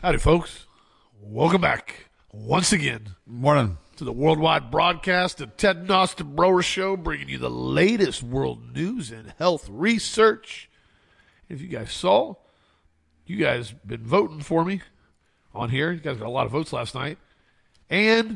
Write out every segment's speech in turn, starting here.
Howdy, folks. Welcome back once again Morning. to the worldwide broadcast of Ted Nostin Brower Show, bringing you the latest world news and health research. If you guys saw, you guys been voting for me on here. You guys got a lot of votes last night. And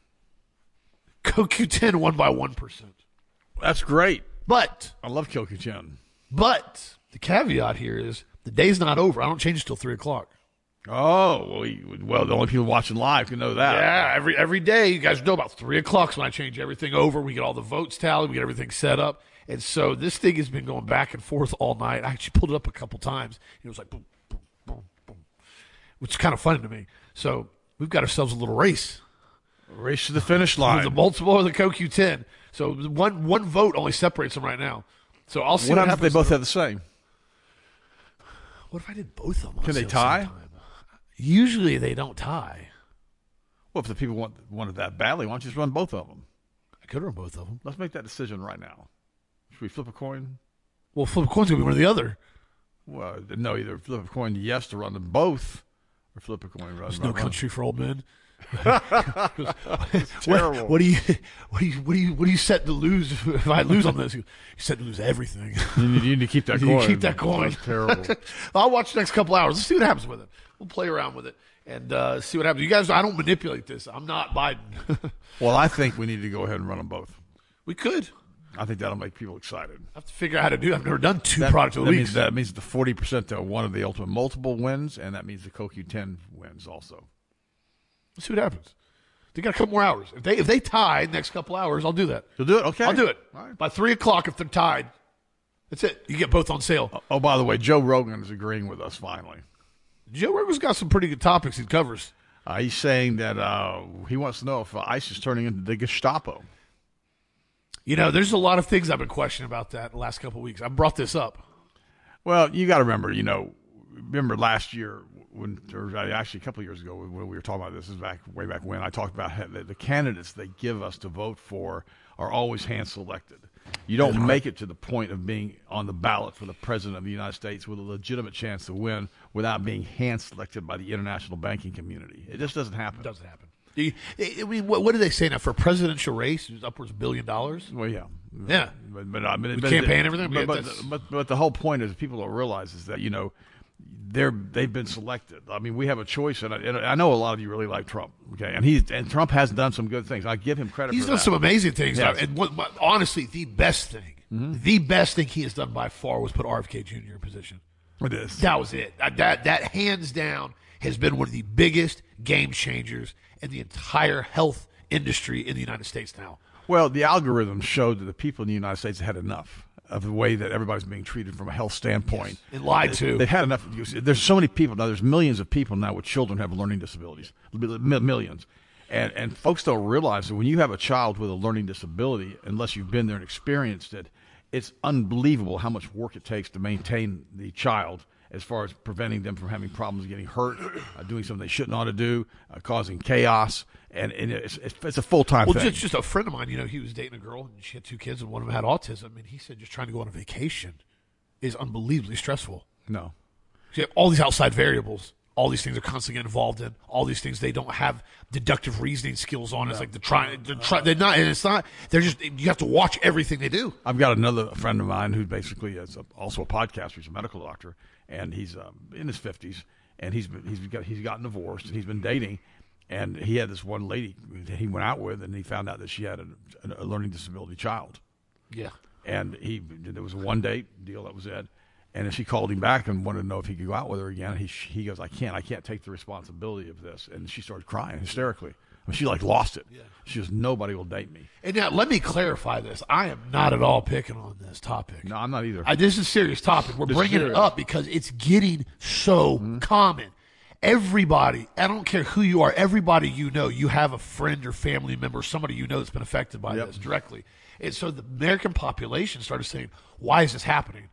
CoQ10 won by 1%. That's great. But I love CoQ10. the caveat here is the day's not over. I don't change it till 3 o'clock. Oh, well, the only people watching live can know that. Yeah, every day, you guys know about 3 o'clock when I change everything over. We get all the votes tallied. We get everything set up. And so this thing has been going back and forth all night. I actually pulled it up a couple times. It was like boom, boom, boom, boom, which is kind of funny to me. So we've got ourselves a little race. Race to the finish line. The multiple of the CoQ10. So one vote only separates them right now. So I'll see what what happens if they both have the same? What if I did both of them? Can they tie? Usually they don't tie. Well, if the people want it that badly, why don't you just run both of them? I could run both of them. Let's make that decision right now. Should we flip a coin? Well, flip a coin's going to be one or the other. Well, no, either flip a coin yes to run them both, or flip a coin. There's no country for old men. Terrible. What do you set to lose if I lose on this? You set to lose everything. You need to keep that coin. You keep that coin. That's terrible. I'll watch the next couple hours. Let's see what happens with it. We'll play around with it and see what happens. You guys, I don't manipulate this. I'm not Biden. Well, I think we need to go ahead and run them both. We could. I think that'll make people excited. I have to figure out how to do it. I've never done two products of the week. That means the 40% to one of the ultimate multiple wins, and that means the CoQ10 wins also. Let's see what happens. They got a couple more hours. If they tie next couple hours, I'll do that. You'll do it? Okay. I'll do it. All right. By 3 o'clock, if they're tied, that's it. You get both on sale. Oh, by the way, Joe Rogan is agreeing with us finally. Joe Rogan's got some pretty good topics he covers. He's saying that he wants to know if ICE is turning into the Gestapo. You know, there's a lot of things I've been questioning about that the last couple of weeks. I brought this up. Well, you got to remember, remember last year, actually a couple of years ago when we were talking about this, way back when, I talked about how the candidates they give us to vote for are always hand-selected. You don't make it to the point of being on the ballot for the president of the United States with a legitimate chance to win without being hand-selected by the international banking community. It just doesn't happen. It doesn't happen. I mean, what do they say now for a presidential race? It's upwards of $1 billion. Well, yeah, yeah. But campaign and everything. But the whole point is people don't realize is that they've been selected. I mean, we have a choice, and I know a lot of you really like Trump. Okay, and Trump has done some good things. I give him credit. He's for done that. some amazing things. Yes. And honestly, the best thing he has done by far was put RFK Jr. in position. It is. That was it. That hands down has been one of the biggest game changers in the entire health industry in the United States now. Well, the algorithm showed that the people in the United States had enough of the way that everybody's being treated from a health standpoint. Yes. And lied to. They've had enough. There's so many people now. There's millions of people now with children who have learning disabilities. Millions. And folks don't realize that when you have a child with a learning disability, unless you've been there and experienced it, it's unbelievable how much work it takes to maintain the child as far as preventing them from having problems, getting hurt, doing something they shouldn't ought to do, causing chaos. And it's a full-time thing. Well, just a friend of mine, he was dating a girl, and she had 2 kids, and one of them had autism. And he said just trying to go on a vacation is unbelievably stressful. No. So you have all these outside variables. All these things are constantly getting involved in. All these things they don't have deductive reasoning skills on. It's like they're not, and it's not. They're just. You have to watch everything they do. I've got another friend of mine who basically is also a podcaster. He's a medical doctor, and he's in his 50s, and he's gotten divorced, and he's been dating, and he had this one lady that he went out with, and he found out that she had a learning disability child. Yeah. And there was a one-date deal, that was it. And then she called him back and wanted to know if he could go out with her again. He goes, I can't take the responsibility of this. And she started crying hysterically. I mean, she lost it. Yeah. She goes, nobody will date me. And now let me clarify this. I am not at all picking on this topic. No, I'm not either. This is a serious topic. We're bringing it up because it's getting so common. Everybody, I don't care who you are, everybody you have a friend or family member, somebody that's been affected by this directly. And so the American population started saying, why is this happening?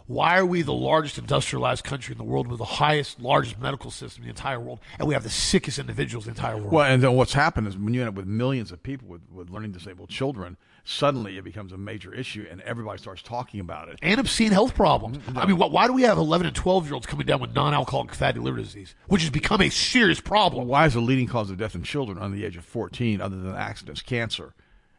Why are we the largest industrialized country in the world with the largest medical system in the entire world, and we have the sickest individuals in the entire world? Well, and then what's happened is when you end up with millions of people with learning disabled children, suddenly it becomes a major issue, and everybody starts talking about it. And obscene health problems. I mean, why do we have 11 and 12-year-olds coming down with non-alcoholic fatty liver disease, which has become a serious problem? Why is the leading cause of death in children under the age of 14, other than accidents, cancer?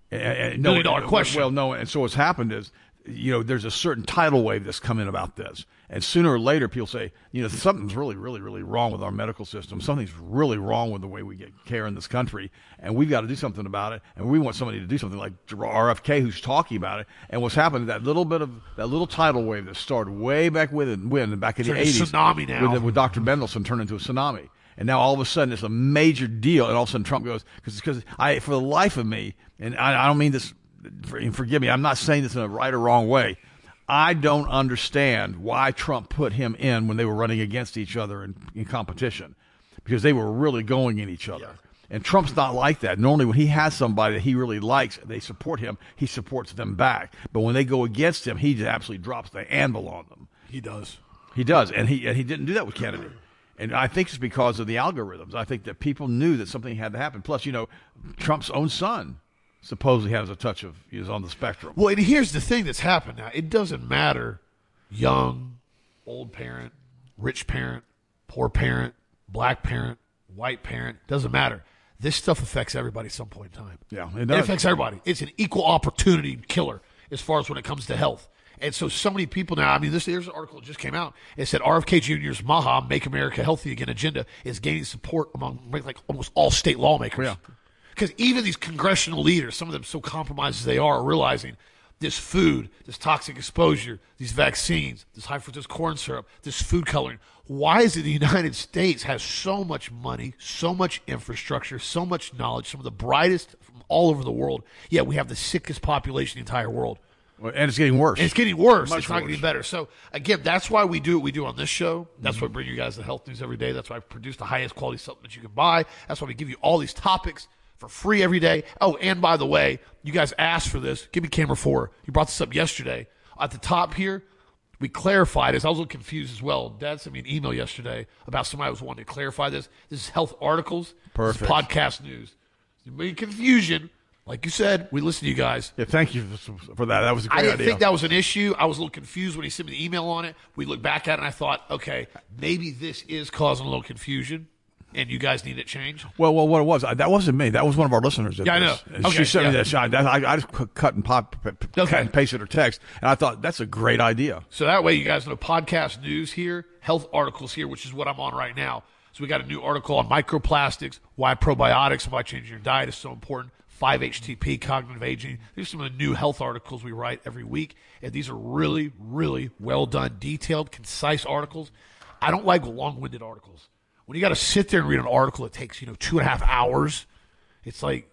$1 million question. Well, no, and so what's happened is, there's a certain tidal wave that's come in about this. And sooner or later, people say, something's really, really, really wrong with our medical system. Something's really wrong with the way we get care in this country. And we've got to do something about it. And we want somebody to do something like RFK, who's talking about it. And what's happened is that little tidal wave that started way back back in the 80s. Tsunami now. With Dr. Mendelsohn turned into a tsunami. And now all of a sudden it's a major deal. And all of a sudden Trump goes, because for the life of me, and I don't mean this, forgive me, I'm not saying this in a right or wrong way. I don't understand why Trump put him in when they were running against each other in competition, because they were really going in each other. Yeah. And Trump's not like that. Normally when he has somebody that he really likes, they support him, he supports them back. But when they go against him, he just absolutely drops the anvil on them. He does. He does. And he didn't do that with Kennedy. And I think it's because of the algorithms. I think that people knew that something had to happen. Plus, Trump's own son supposedly has a touch of, is on the spectrum. Well, and here's the thing that's happened now. It doesn't matter young, old parent, rich parent, poor parent, black parent, white parent. Doesn't matter. This stuff affects everybody at some point in time. Yeah, it does. It affects everybody. It's an equal opportunity killer as far as when it comes to health. And so many people now, here's an article that just came out. It said RFK Jr.'s MAHA, Make America Healthy Again agenda is gaining support among like almost all state lawmakers. Yeah. Because even these congressional leaders, some of them so compromised as they are realizing this food, this toxic exposure, these vaccines, this high fructose corn syrup, this food coloring. Why is it the United States has so much money, so much infrastructure, so much knowledge, some of the brightest from all over the world, yet we have the sickest population in the entire world? And it's getting worse. And it's getting worse. Much it's not worse. getting better. So, again, that's why we do what we do on this show. That's why I bring you guys the health news every day. That's why I produce the highest quality supplements you can buy. That's why we give you all these topics for free every day. Oh, and by the way, you guys asked for this. Give me camera 4. You brought this up yesterday. At the top here, we clarified this. I was a little confused as well. Dad sent me an email yesterday about somebody who was wanting to clarify this. This is health articles. Perfect. This is podcast news. There's any confusion. Like you said, we listen to you guys. Yeah, thank you for that. That was a great idea. I didn't think that was an issue. I was a little confused when he sent me the email on it. We looked back at it, and I thought, okay, maybe this is causing a little confusion, and you guys need it changed. Well, what it was, that wasn't me. That was one of our listeners. Yeah, I know. And Okay, she sent me yeah. that. I just cut and pasted her text, and I thought, that's a great idea. So that way you guys know podcast news here, health articles here, which is what I'm on right now. So we got a new article on microplastics, why probiotics and why changing your diet is so important. 5-HTP, cognitive aging. These are some of the new health articles we write every week, and these are really, really well done, detailed, concise articles. I don't like long-winded articles. When you got to sit there and read an article that takes 2.5 hours, it's like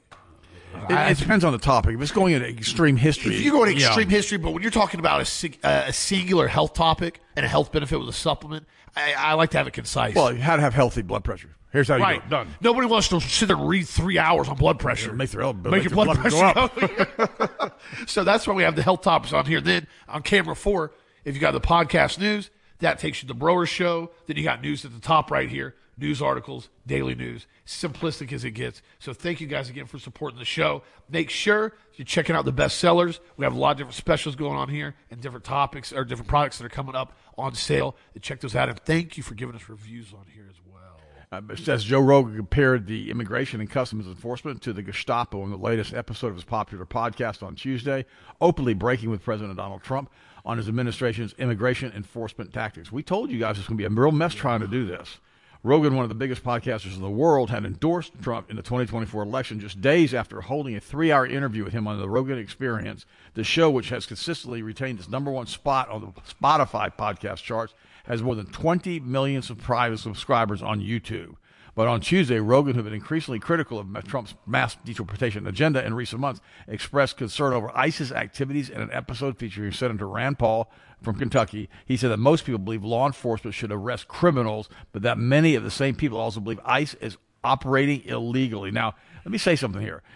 it depends on the topic. If it's going into extreme history, if you're going to extreme history, but when you're talking about a singular health topic and a health benefit with a supplement, I like to have it concise. Well, how to have healthy blood pressure. Here's how you right. do it. Done. Nobody wants to sit there and read 3 hours on blood pressure. Make your blood pressure go up. So that's why we have the health topics on here. Then on camera 4, if you got the podcast news, that takes you to the Broer Show. Then you got news at the top right here. News articles, daily news, simplistic as it gets. So thank you guys again for supporting the show. Make sure you're checking out the best sellers. We have a lot of different specials going on here and different topics or different products that are coming up on sale. And check those out. And thank you for giving us reviews on here as well. It says Joe Rogan compared the Immigration and Customs Enforcement to the Gestapo in the latest episode of his popular podcast on Tuesday, openly breaking with President Donald Trump on his administration's immigration enforcement tactics. We told you guys it's going to be a real mess trying to do this. Rogan, one of the biggest podcasters in the world, had endorsed Trump in the 2024 election just days after holding a 3-hour interview with him on the Rogan Experience, the show, which has consistently retained its #1 spot on the Spotify podcast charts, has more than 20 million private subscribers on YouTube. But on Tuesday, Rogan, who had been increasingly critical of Trump's mass deportation agenda in recent months, expressed concern over ISIS activities in an episode featuring Senator Rand Paul from Kentucky. He said that most people believe law enforcement should arrest criminals, but that many of the same people also believe ICE is operating illegally. Now, let me say something here.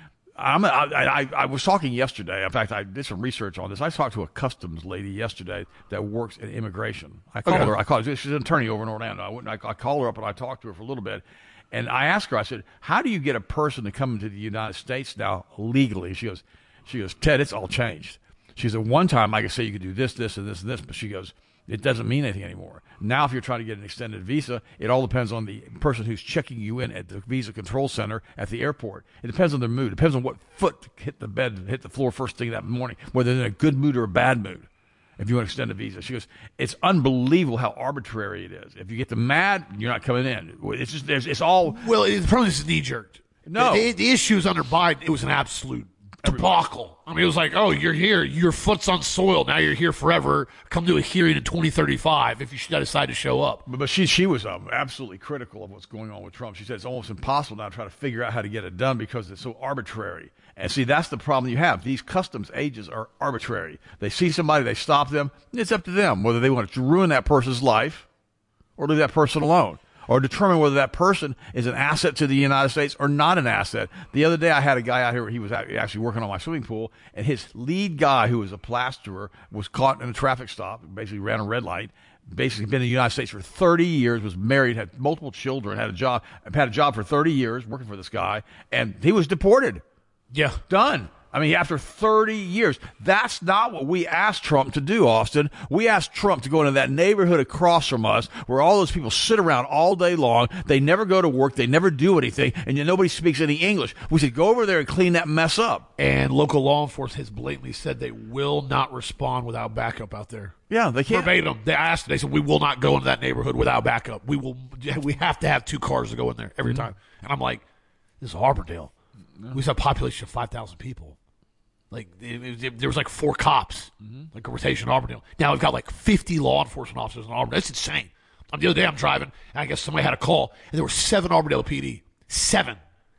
I was talking yesterday. In fact, I did some research on this. I talked to a customs lady yesterday that works in immigration. I called her. She's an attorney over in Orlando. I called her up and I talked to her for a little bit. And I asked her, I said, how do you get a person to come into the United States now legally? She goes, Ted, it's all changed. She said, one time I could say you could do this, this, and this, and this, but she goes, it doesn't mean anything anymore. Now, if you're trying to get an extended visa, it all depends on the person who's checking you in at the visa control center at the airport. It depends on their mood. It depends on what foot hit the floor first thing that morning, whether they're in a good mood or a bad mood. If you want to extend a visa, she goes, it's unbelievable how arbitrary it is. If you get them mad, you're not coming in. It's just it's all. Well, the problem is knee jerked. No, the issues under Biden, it was an absolute debacle. I mean, it was like, oh, you're here, your foot's on soil, now you're here forever. Come to a hearing in 2035 if you decide to show up. But she was absolutely critical of what's going on with Trump. She said it's almost impossible now to try to figure out how to get it done because it's so arbitrary. And see, that's the problem you have. These customs agents are arbitrary. They see somebody, they stop them. It's up to them whether they want to ruin that person's life or leave that person alone, or determine whether that person is an asset to the United States or not an asset. The other day I had a guy out here, he was actually working on my swimming pool, and his lead guy, who was a plasterer, was caught in a traffic stop, basically ran a red light, basically been in the United States for 30 years, was married, had multiple children, had a job for 30 years working for this guy, and he was deported. Yeah. Done. I mean, after 30 years, that's not what we asked Trump to do, Austin. We asked Trump to go into that neighborhood across from us where all those people sit around all day long. They never go to work. They never do anything. And yet nobody speaks any English. We said, go over there and clean that mess up. And local law enforcement has blatantly said they will not respond without backup out there. Yeah, they can't. Verbatim. They asked, they said, we will not go into that neighborhood without backup. We have to have 2 cars to go in there every time. And I'm like, this is Arbordale. We have a population of 5,000 people. Like, there was like 4 cops, like a rotation in Auburndale. Now we've got like 50 law enforcement officers in Auburndale. That's insane. The other day I'm driving, and I guess somebody had a call, and there were 7 Auburndale PD. 7.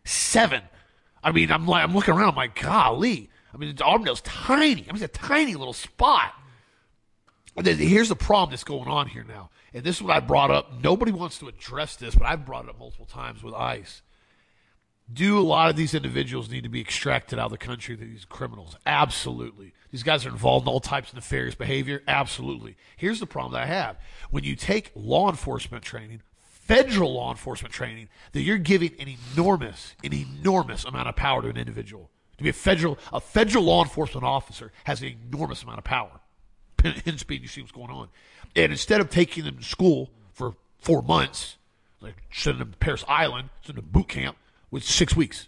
I mean, I'm looking around, I'm like, golly. I mean, Auburndale's tiny. I mean, it's a tiny little spot. And then here's the problem that's going on here now. And this is what I brought up. Nobody wants to address this, but I've brought it up multiple times with ICE. Do a lot of these individuals need to be extracted out of the country, these criminals? Absolutely. These guys are involved in all types of nefarious behavior? Absolutely. Here's the problem that I have. When you take law enforcement training, federal law enforcement training, that you're giving an enormous amount of power to an individual. To be a federal law enforcement officer has an enormous amount of power. In speed, you see what's going on. And instead of taking them to school for 4 months, like sending them to Parris Island, sending them to boot camp, with 6 weeks.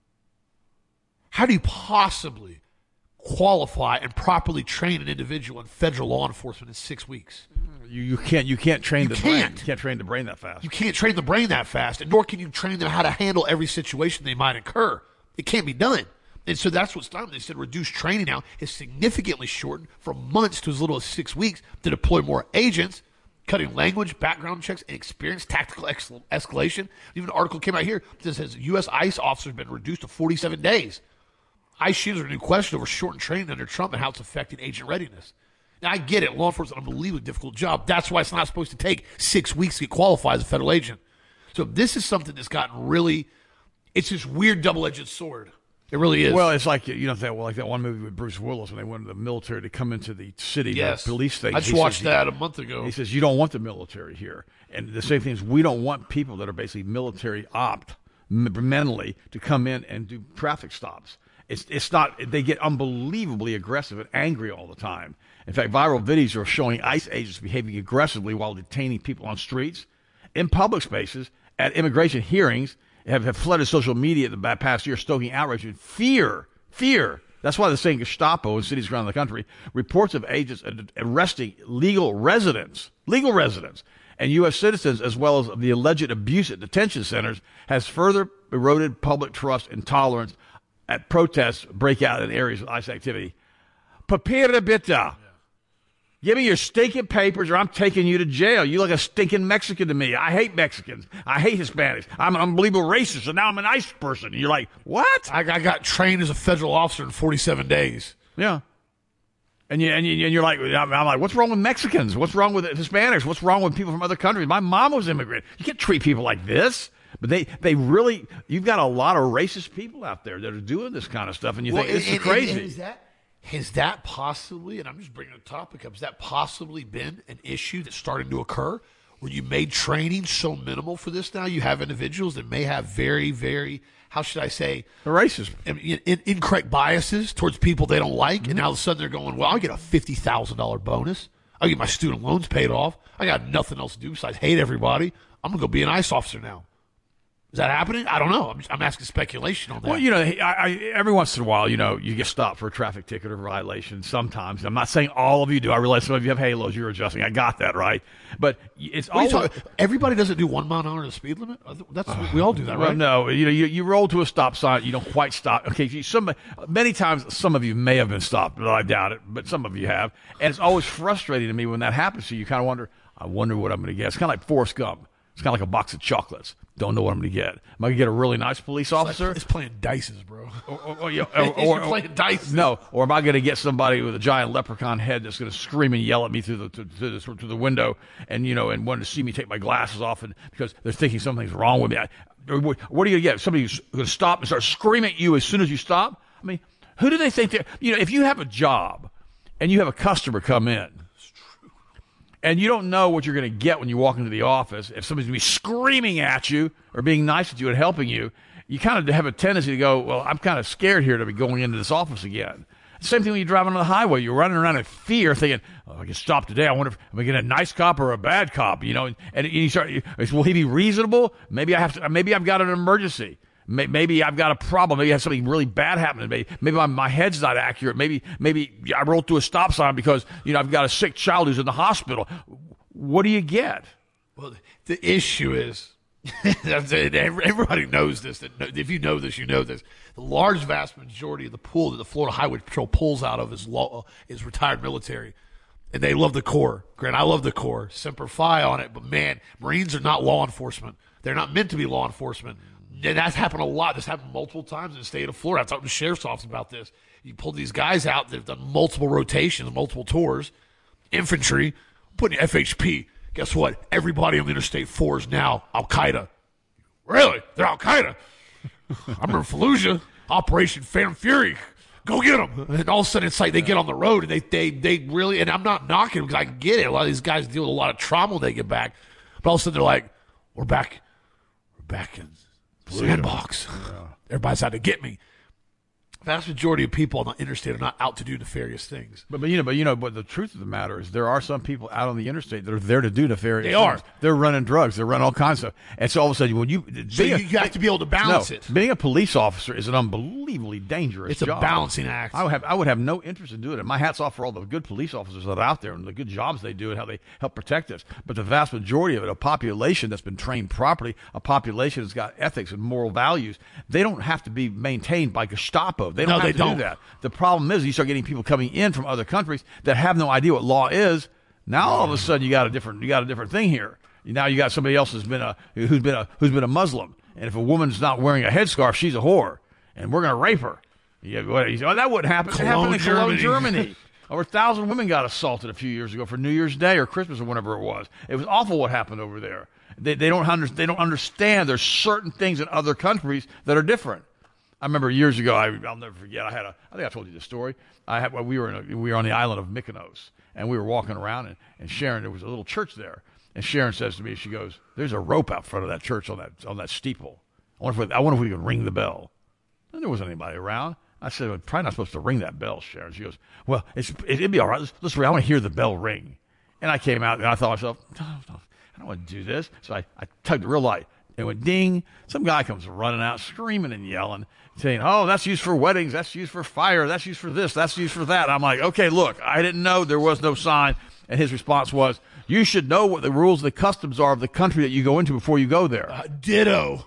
How do you possibly qualify and properly train an individual in federal law enforcement in 6 weeks? You can't train the brain. You can't train the brain that fast. You can't train the brain that fast, and nor can you train them how to handle every situation they might incur. It can't be done. And so that's what's done. They said reduced training now is significantly shortened from months to as little as 6 weeks to deploy more agents, cutting language, background checks, and experience, tactical escalation. Even an article came out here that says U.S. ICE officers have been reduced to 47 days. ICE shooters are a new question over shortened training under Trump and how it's affecting agent readiness. Now, I get it. Law enforcement is an unbelievably difficult job. That's why it's not supposed to take 6 weeks to get qualified as a federal agent. So this is something that's gotten really, it's this weird double-edged sword. It really is. Well, it's like, like that one movie with Bruce Willis when they wanted the military to come into the city, yes. The police station. I just watched that a month ago. He says, you don't want the military here. And the same thing is, we don't want people that are basically military opt mentally to come in and do traffic stops. It's not, they get unbelievably aggressive and angry all the time. In fact, viral videos are showing ICE agents behaving aggressively while detaining people on streets, in public spaces, at immigration hearings, have flooded social media the past year, stoking outrage and fear. That's why they're saying Gestapo in cities around the country. Reports of agents arresting legal residents, and U.S. citizens, as well as the alleged abuse at detention centers, has further eroded public trust and tolerance at protests break out in areas of ICE activity. Papira bitta. Give me your stinking papers or I'm taking you to jail. You look a stinking Mexican to me. I hate Mexicans. I hate Hispanics. I'm an unbelievable racist, and now I'm an ICE person. And you're like, what? I got trained as a federal officer in 47 days. Yeah. And you're like, I'm like, what's wrong with Mexicans? What's wrong with Hispanics? What's wrong with people from other countries? My mom was immigrant. You can't treat people like this. But they really, you've got a lot of racist people out there that are doing this kind of stuff, and you think this is crazy. Has that possibly, and I'm just bringing the topic up, has that possibly been an issue that's starting to occur where you made training so minimal for this now? You have individuals that may have very, very, how should I say, racist, incorrect biases towards people they don't like, and now all of a sudden they're going, well, I'll get a $50,000 bonus. I'll get my student loans paid off. I got nothing else to do besides hate everybody. I'm going to go be an ICE officer now. Is that happening? I don't know. I'm asking speculation on that. Well, every once in a while, you get stopped for a traffic ticket or violation sometimes. I'm not saying all of you do. I realize some of you have halos you're adjusting. I got that, right? But it's always... Everybody doesn't do 1 mile an hour in the speed limit? We all do that, right? Well, no. You roll to a stop sign. You don't quite stop. Okay, many times some of you may have been stopped, but I doubt it. But some of you have. And it's always frustrating to me when that happens. So you kind of wonder, I wonder what I'm going to get. It's kind of like Forrest Gump. It's kind of like a box of chocolates. Don't know what I'm going to get. Am I going to get a really nice police officer? It's playing dices, bro. Or playing dice. No. Or am I going to get somebody with a giant leprechaun head that's going to scream and yell at me through the window and want to see me take my glasses off because they're thinking something's wrong with me? What are you going to get? Somebody who's going to stop and start screaming at you as soon as you stop? I mean, who do they think they're... if you have a job and you have a customer come in, and you don't know what you're going to get when you walk into the office, if somebody's going to be screaming at you or being nice at you and helping you, you kind of have a tendency to go, well, I'm kind of scared here to be going into this office again. Same thing when you're driving on the highway. You're running around in fear thinking, oh, I get stopped today. I wonder if I'm going to get a nice cop or a bad cop, and you start, will he be reasonable? Maybe I've got an emergency. Maybe I've got a problem. Maybe I have something really bad happening. Maybe my head's not accurate. Maybe I rolled through a stop sign because I've got a sick child who's in the hospital. What do you get? Well, the issue is, everybody knows this. That if you know this, you know this. The large, vast majority of the pool that the Florida Highway Patrol pulls out of is retired military, and they love the Corps. Grant, I love the Corps. Semper Fi on it, but man, Marines are not law enforcement. They're not meant to be law enforcement. And that's happened a lot. This happened multiple times in the state of Florida. I talked to the sheriff's office about this. You pull these guys out. They've done multiple rotations, multiple tours. Infantry, putting FHP. Guess what? Everybody on the Interstate 4 is now Al-Qaeda. Really? They're Al-Qaeda. I remember Fallujah, Operation Phantom Fury. Go get them. And all of a sudden, it's like they get on the road, and they really, and I'm not knocking them because I get it. A lot of these guys deal with a lot of trauma when they get back. But all of a sudden, they're like, we're back in sandbox. Yeah. Everybody's out to get me. Vast majority of people on the interstate are not out to do nefarious things. But the truth of the matter is there are some people out on the interstate that are there to do nefarious things. They are. They're running drugs. They're running all kinds of stuff. And so all of a sudden, you have to be able to balance it. Being a police officer is an unbelievably dangerous job. It's a balancing act. I would have no interest in doing it. My hat's off for all the good police officers that are out there and the good jobs they do and how they help protect us. But the vast majority of it, a population that's been trained properly, a population that's got ethics and moral values, they don't have to be maintained by Gestapo. They don't have to do that. The problem is you start getting people coming in from other countries that have no idea what law is. Now all of a sudden you got a different thing here. Now you got somebody else who's been a Muslim, and if a woman's not wearing a headscarf, she's a whore, and we're going to rape her. You say, oh, that wouldn't happen. It happened in Cologne, Germany. Over 1,000 women got assaulted a few years ago for New Year's Day or Christmas or whenever it was. It was awful what happened over there. They don't understand. There's certain things in other countries that are different. I remember years ago, I'll never forget. I think I told you this story. We were on the island of Mykonos, and we were walking around, and Sharon, there was a little church there, and Sharon says to me, she goes, "There's a rope out front of that church on that steeple. I wonder if we can ring the bell." And there wasn't anybody around. I said, "We're probably not supposed to ring that bell, Sharon." She goes, "Well, it'd be all right. Let's ring. I want to hear the bell ring." And I came out, and I thought to myself, no, I don't want to do this. So I tugged it real light. It went ding. Some guy comes running out, screaming and yelling, saying, "Oh, that's used for weddings. That's used for fire. That's used for this. That's used for that." I'm like, okay, look, I didn't know there was no sign. And his response was, "You should know what the rules, the customs are of the country that you go into before you go there." Ditto.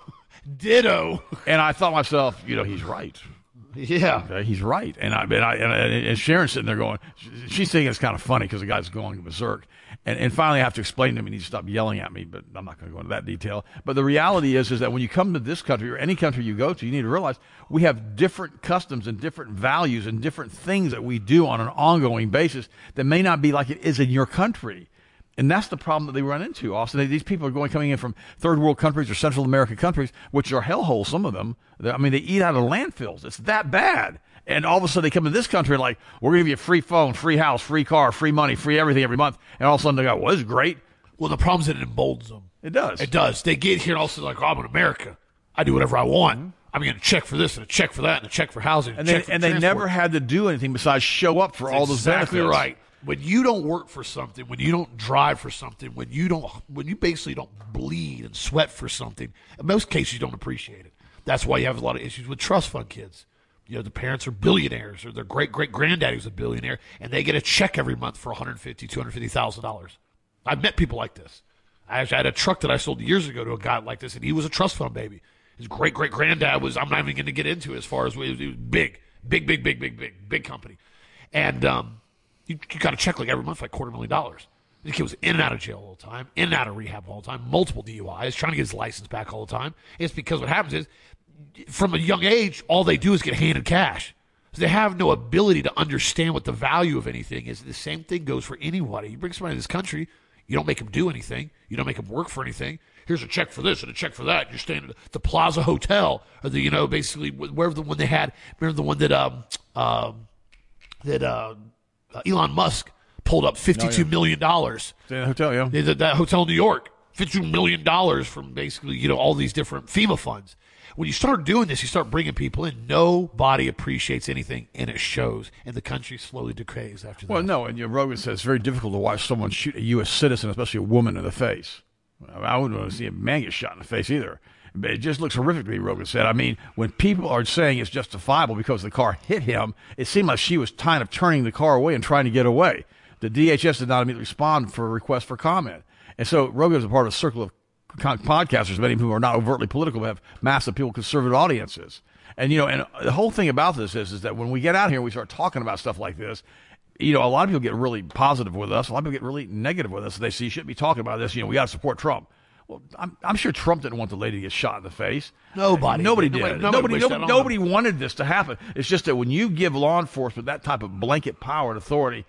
And I thought to myself, he's right. Yeah. Okay, he's right. And Sharon's sitting there going, she's thinking it's kind of funny because the guy's going berserk. And finally I have to explain to him he needs to stop yelling at me, but I'm not going to go into that detail. But the reality is that when you come to this country or any country you go to, you need to realize we have different customs and different values and different things that we do on an ongoing basis that may not be like it is in your country. And that's the problem that they run into, Austin. These people are coming in from third world countries or Central American countries, which are hellholes, some of them. They eat out of landfills. It's that bad. And all of a sudden they come to this country like, we're going to give you a free phone, free house, free car, free money, free everything every month. And all of a sudden they go, well, this is great. Well, the problem is that it emboldens them. It does. It does. They get here and all of a sudden like, oh, I'm in America. I do whatever I want. Mm-hmm. I'm getting a check for this and a check for that and a check for housing. And they never had to do anything besides show up for all those benefits. Exactly right. When you don't work for something, when you don't drive for something, when you basically don't bleed and sweat for something, in most cases you don't appreciate it. That's why you have a lot of issues with trust fund kids. You know, the parents are billionaires, or their great-great-granddaddy was a billionaire, and they get a check every month for $150,000, $250,000. I've met people like this. I actually had a truck that I sold years ago to a guy like this, and he was a trust fund baby. His great-great-granddad was, I'm not even going to get into it as far as, it was big company. And you got a check like every month, like $250,000. The kid was in and out of jail all the time, in and out of rehab all the time, multiple DUIs, trying to get his license back all the time. It's because what happens is, from a young age, all they do is get handed cash. So they have no ability to understand what the value of anything is. The same thing goes for anybody. You bring somebody to this country, you don't make them do anything. You don't make them work for anything. Here's a check for this and a check for that. You're staying at the Plaza Hotel, or the, basically wherever the one they had. Remember the one that Elon Musk pulled up $52 million. Stay in a hotel, yeah. That hotel in New York, $52 million from basically, all these different FEMA funds. When you start doing this, you start bringing people in. Nobody appreciates anything, and it shows. And the country slowly decays after that. Well, no, and Rogan says it's very difficult to watch someone shoot a U.S. citizen, especially a woman, in the face. I wouldn't want to see a man get shot in the face either. But it just looks horrific to me, Rogan said. When people are saying it's justifiable because the car hit him, it seemed like she was kind of turning the car away and trying to get away. The DHS did not immediately respond for a request for comment. And so Rogan is a part of a circle of podcasters, many of whom are not overtly political, but have massive people, conservative audiences. And, and the whole thing about this is that when we get out here and we start talking about stuff like this, a lot of people get really positive with us. A lot of people get really negative with us. They say, you shouldn't be talking about this. We got to support Trump. Well, I'm sure Trump didn't want the lady to get shot in the face. Nobody did. Nobody wanted this to happen. It's just that when you give law enforcement that type of blanket power and authority,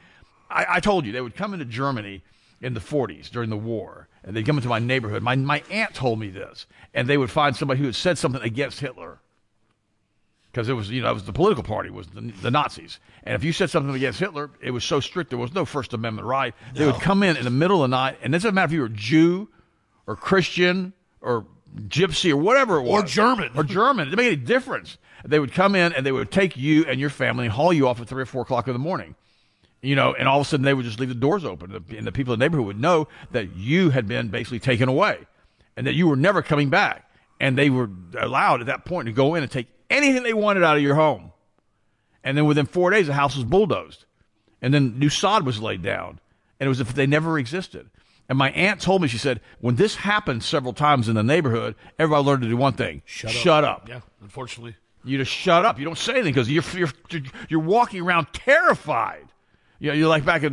I told you, they would come into Germany in the 40s during the war, and they'd come into my neighborhood. My aunt told me this, and they would find somebody who had said something against Hitler. Because it was, it was the political party, was the Nazis. And if you said something against Hitler, it was so strict, there was no First Amendment right. They would come in the middle of the night, and it doesn't matter if you were Jew or Christian or Gypsy or whatever it was. Or German. It didn't make any difference. They would come in, and they would take you and your family and haul you off at 3 or 4 o'clock in the morning. And all of a sudden they would just leave the doors open, and the people in the neighborhood would know that you had been basically taken away and that you were never coming back. And they were allowed at that point to go in and take anything they wanted out of your home. And then within 4 days, the house was bulldozed. And then new sod was laid down. And it was as if they never existed. And my aunt told me, she said, when this happened several times in the neighborhood, everybody learned to do one thing. Shut up. Yeah, unfortunately. You just shut up. You don't say anything because you're walking around terrified. You're like back in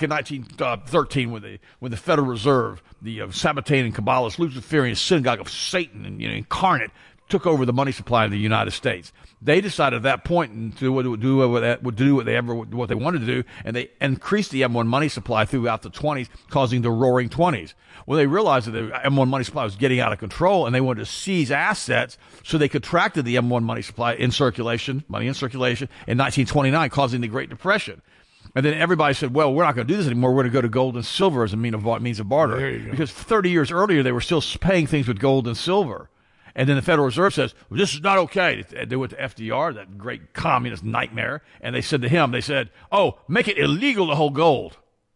1913 when the Federal Reserve, the Sabbatean and Kabbalist Luciferian synagogue of Satan and incarnate took over the money supply of the United States. They decided at that point to do what they wanted to do, and they increased the M1 money supply throughout the 20s, causing the Roaring 20s. Well, they realized that the M1 money supply was getting out of control, and they wanted to seize assets, so they contracted the M1 money supply money in circulation in 1929, causing the Great Depression. And then everybody said, well, we're not going to do this anymore. We're going to go to gold and silver as a means of barter. There you go. Because 30 years earlier, they were still paying things with gold and silver. And then the Federal Reserve says, well, this is not okay. They went to FDR, that great communist nightmare, and they said to him, make it illegal to hold gold.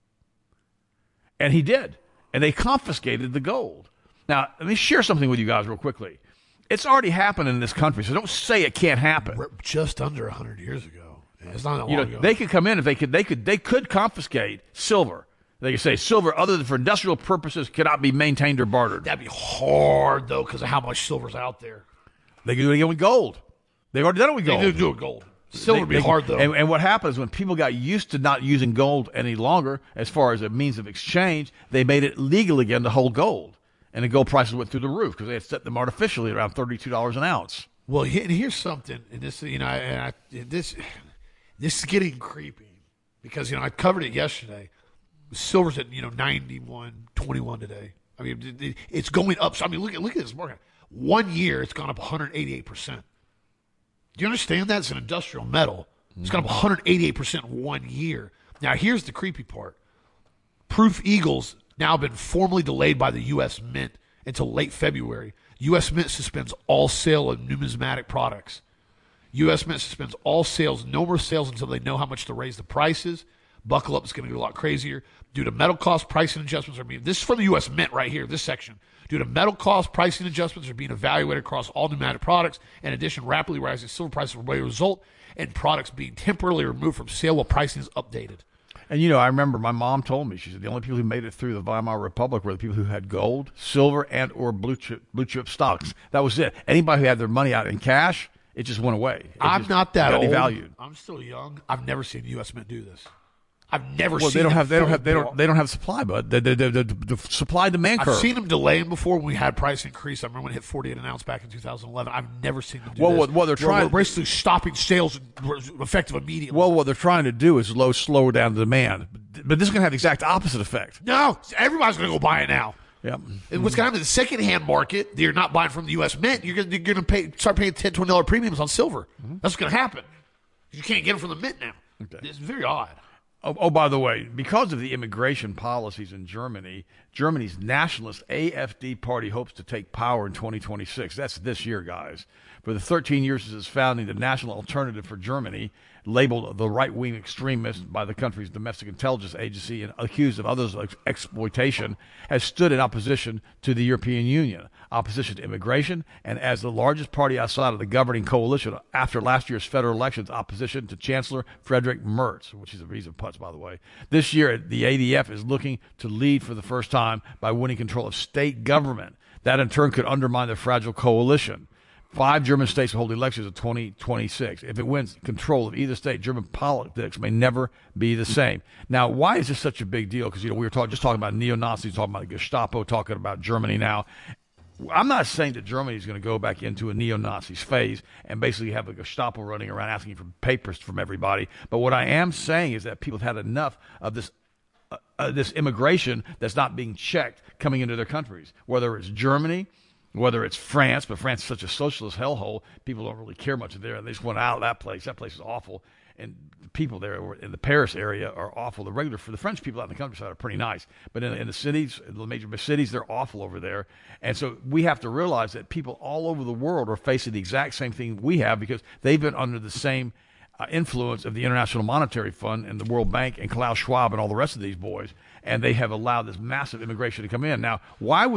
And he did. And they confiscated the gold. Now, let me share something with you guys real quickly. It's already happened in this country, so don't say it can't happen. We're just under 100 years ago. It's not that long ago. They could come in if they could confiscate silver. They could say silver, other than for industrial purposes, cannot be maintained or bartered. That'd be hard though, because of how much silver's out there. They could do it again with gold. They've already done it with gold. They do it with gold. Silver would be hard though. And what happens when people got used to not using gold any longer, as far as a means of exchange, they made it legal again to hold gold, and the gold prices went through the roof because they had set them artificially at around $32 an ounce. Well, here's something, and this is getting creepy because I covered it yesterday. Silver's at 91.21 today. I mean, it's going up. So, I mean, look at this market. 1 year, it's gone up 188%. Do you understand that? It's an industrial metal. It's gone up 188% in 1 year. Now, here's the creepy part. Proof Eagles now been formally delayed by the U.S. Mint until late February. U.S. Mint suspends all sale of numismatic products. U.S. Mint suspends all sales, no more sales until they know how much to raise the prices. Buckle up, it's going to get a lot crazier. Due to metal cost, pricing adjustments are being, this is from the U.S. Mint right here, this section. Due to metal cost, pricing adjustments are being evaluated across all pneumatic products. In addition, rapidly rising silver prices will result in products being temporarily removed from sale while pricing is updated. And, I remember my mom told me, she said the only people who made it through the Weimar Republic were the people who had gold, silver, and or blue chip stocks. That was it. Anybody who had their money out in cash, it just went away. I'm not that old. Devalued. I'm still young. I've never seen the U.S. Mint do this. I've never seen. They don't have supply, but the supply demand curve. I've seen them delaying before when we had price increase. I remember when it hit 48 an ounce back in 2011. I've never seen them do this. What they're trying, we're basically stopping sales effective immediately. Well, what they're trying to do is slow down the demand, but this is going to have the exact opposite effect. No, everybody's going to go buy it now. Yeah. And what's going to happen in the secondhand market, you're not buying from the U.S. Mint, you're going to start paying $10, $20 premiums on silver. Mm-hmm. That's what's going to happen. You can't get them from the Mint now. Okay. It's very odd. Oh, by the way, because of the immigration policies in Germany, Germany's nationalist AfD party hopes to take power in 2026. That's this year, guys. For the 13 years since its founding, the National Alternative for Germany, labeled the right-wing extremist by the country's domestic intelligence agency and accused of others of exploitation, has stood in opposition to the European Union, opposition to immigration, and as the largest party outside of the governing coalition after last year's federal elections, opposition to Chancellor Friedrich Merz, which is a reason putz, by the way. This year, the ADF is looking to lead for the first time by winning control of state government. That, in turn, could undermine the fragile coalition. 5 German states will hold elections in 2026. If it wins control of either state, German politics may never be the same. Now, why is this such a big deal? Because, we were just talking about neo-Nazis, talking about Gestapo, talking about Germany now. I'm not saying that Germany is going to go back into a neo-Nazis phase and basically have a Gestapo running around asking for papers from everybody. But what I am saying is that people have had enough of this immigration that's not being checked coming into their countries, whether it's Germany, whether it's France, but France is such a socialist hellhole, people don't really care much there. They just want out of that place. That place is awful. And the people there in the Paris area are awful. For the French people out in the countryside are pretty nice. But in the cities, in the major cities, they're awful over there. And so we have to realize that people all over the world are facing the exact same thing we have because they've been under the same influence of the International Monetary Fund and the World Bank and Klaus Schwab and all the rest of these boys, and they have allowed this massive immigration to come in. Now,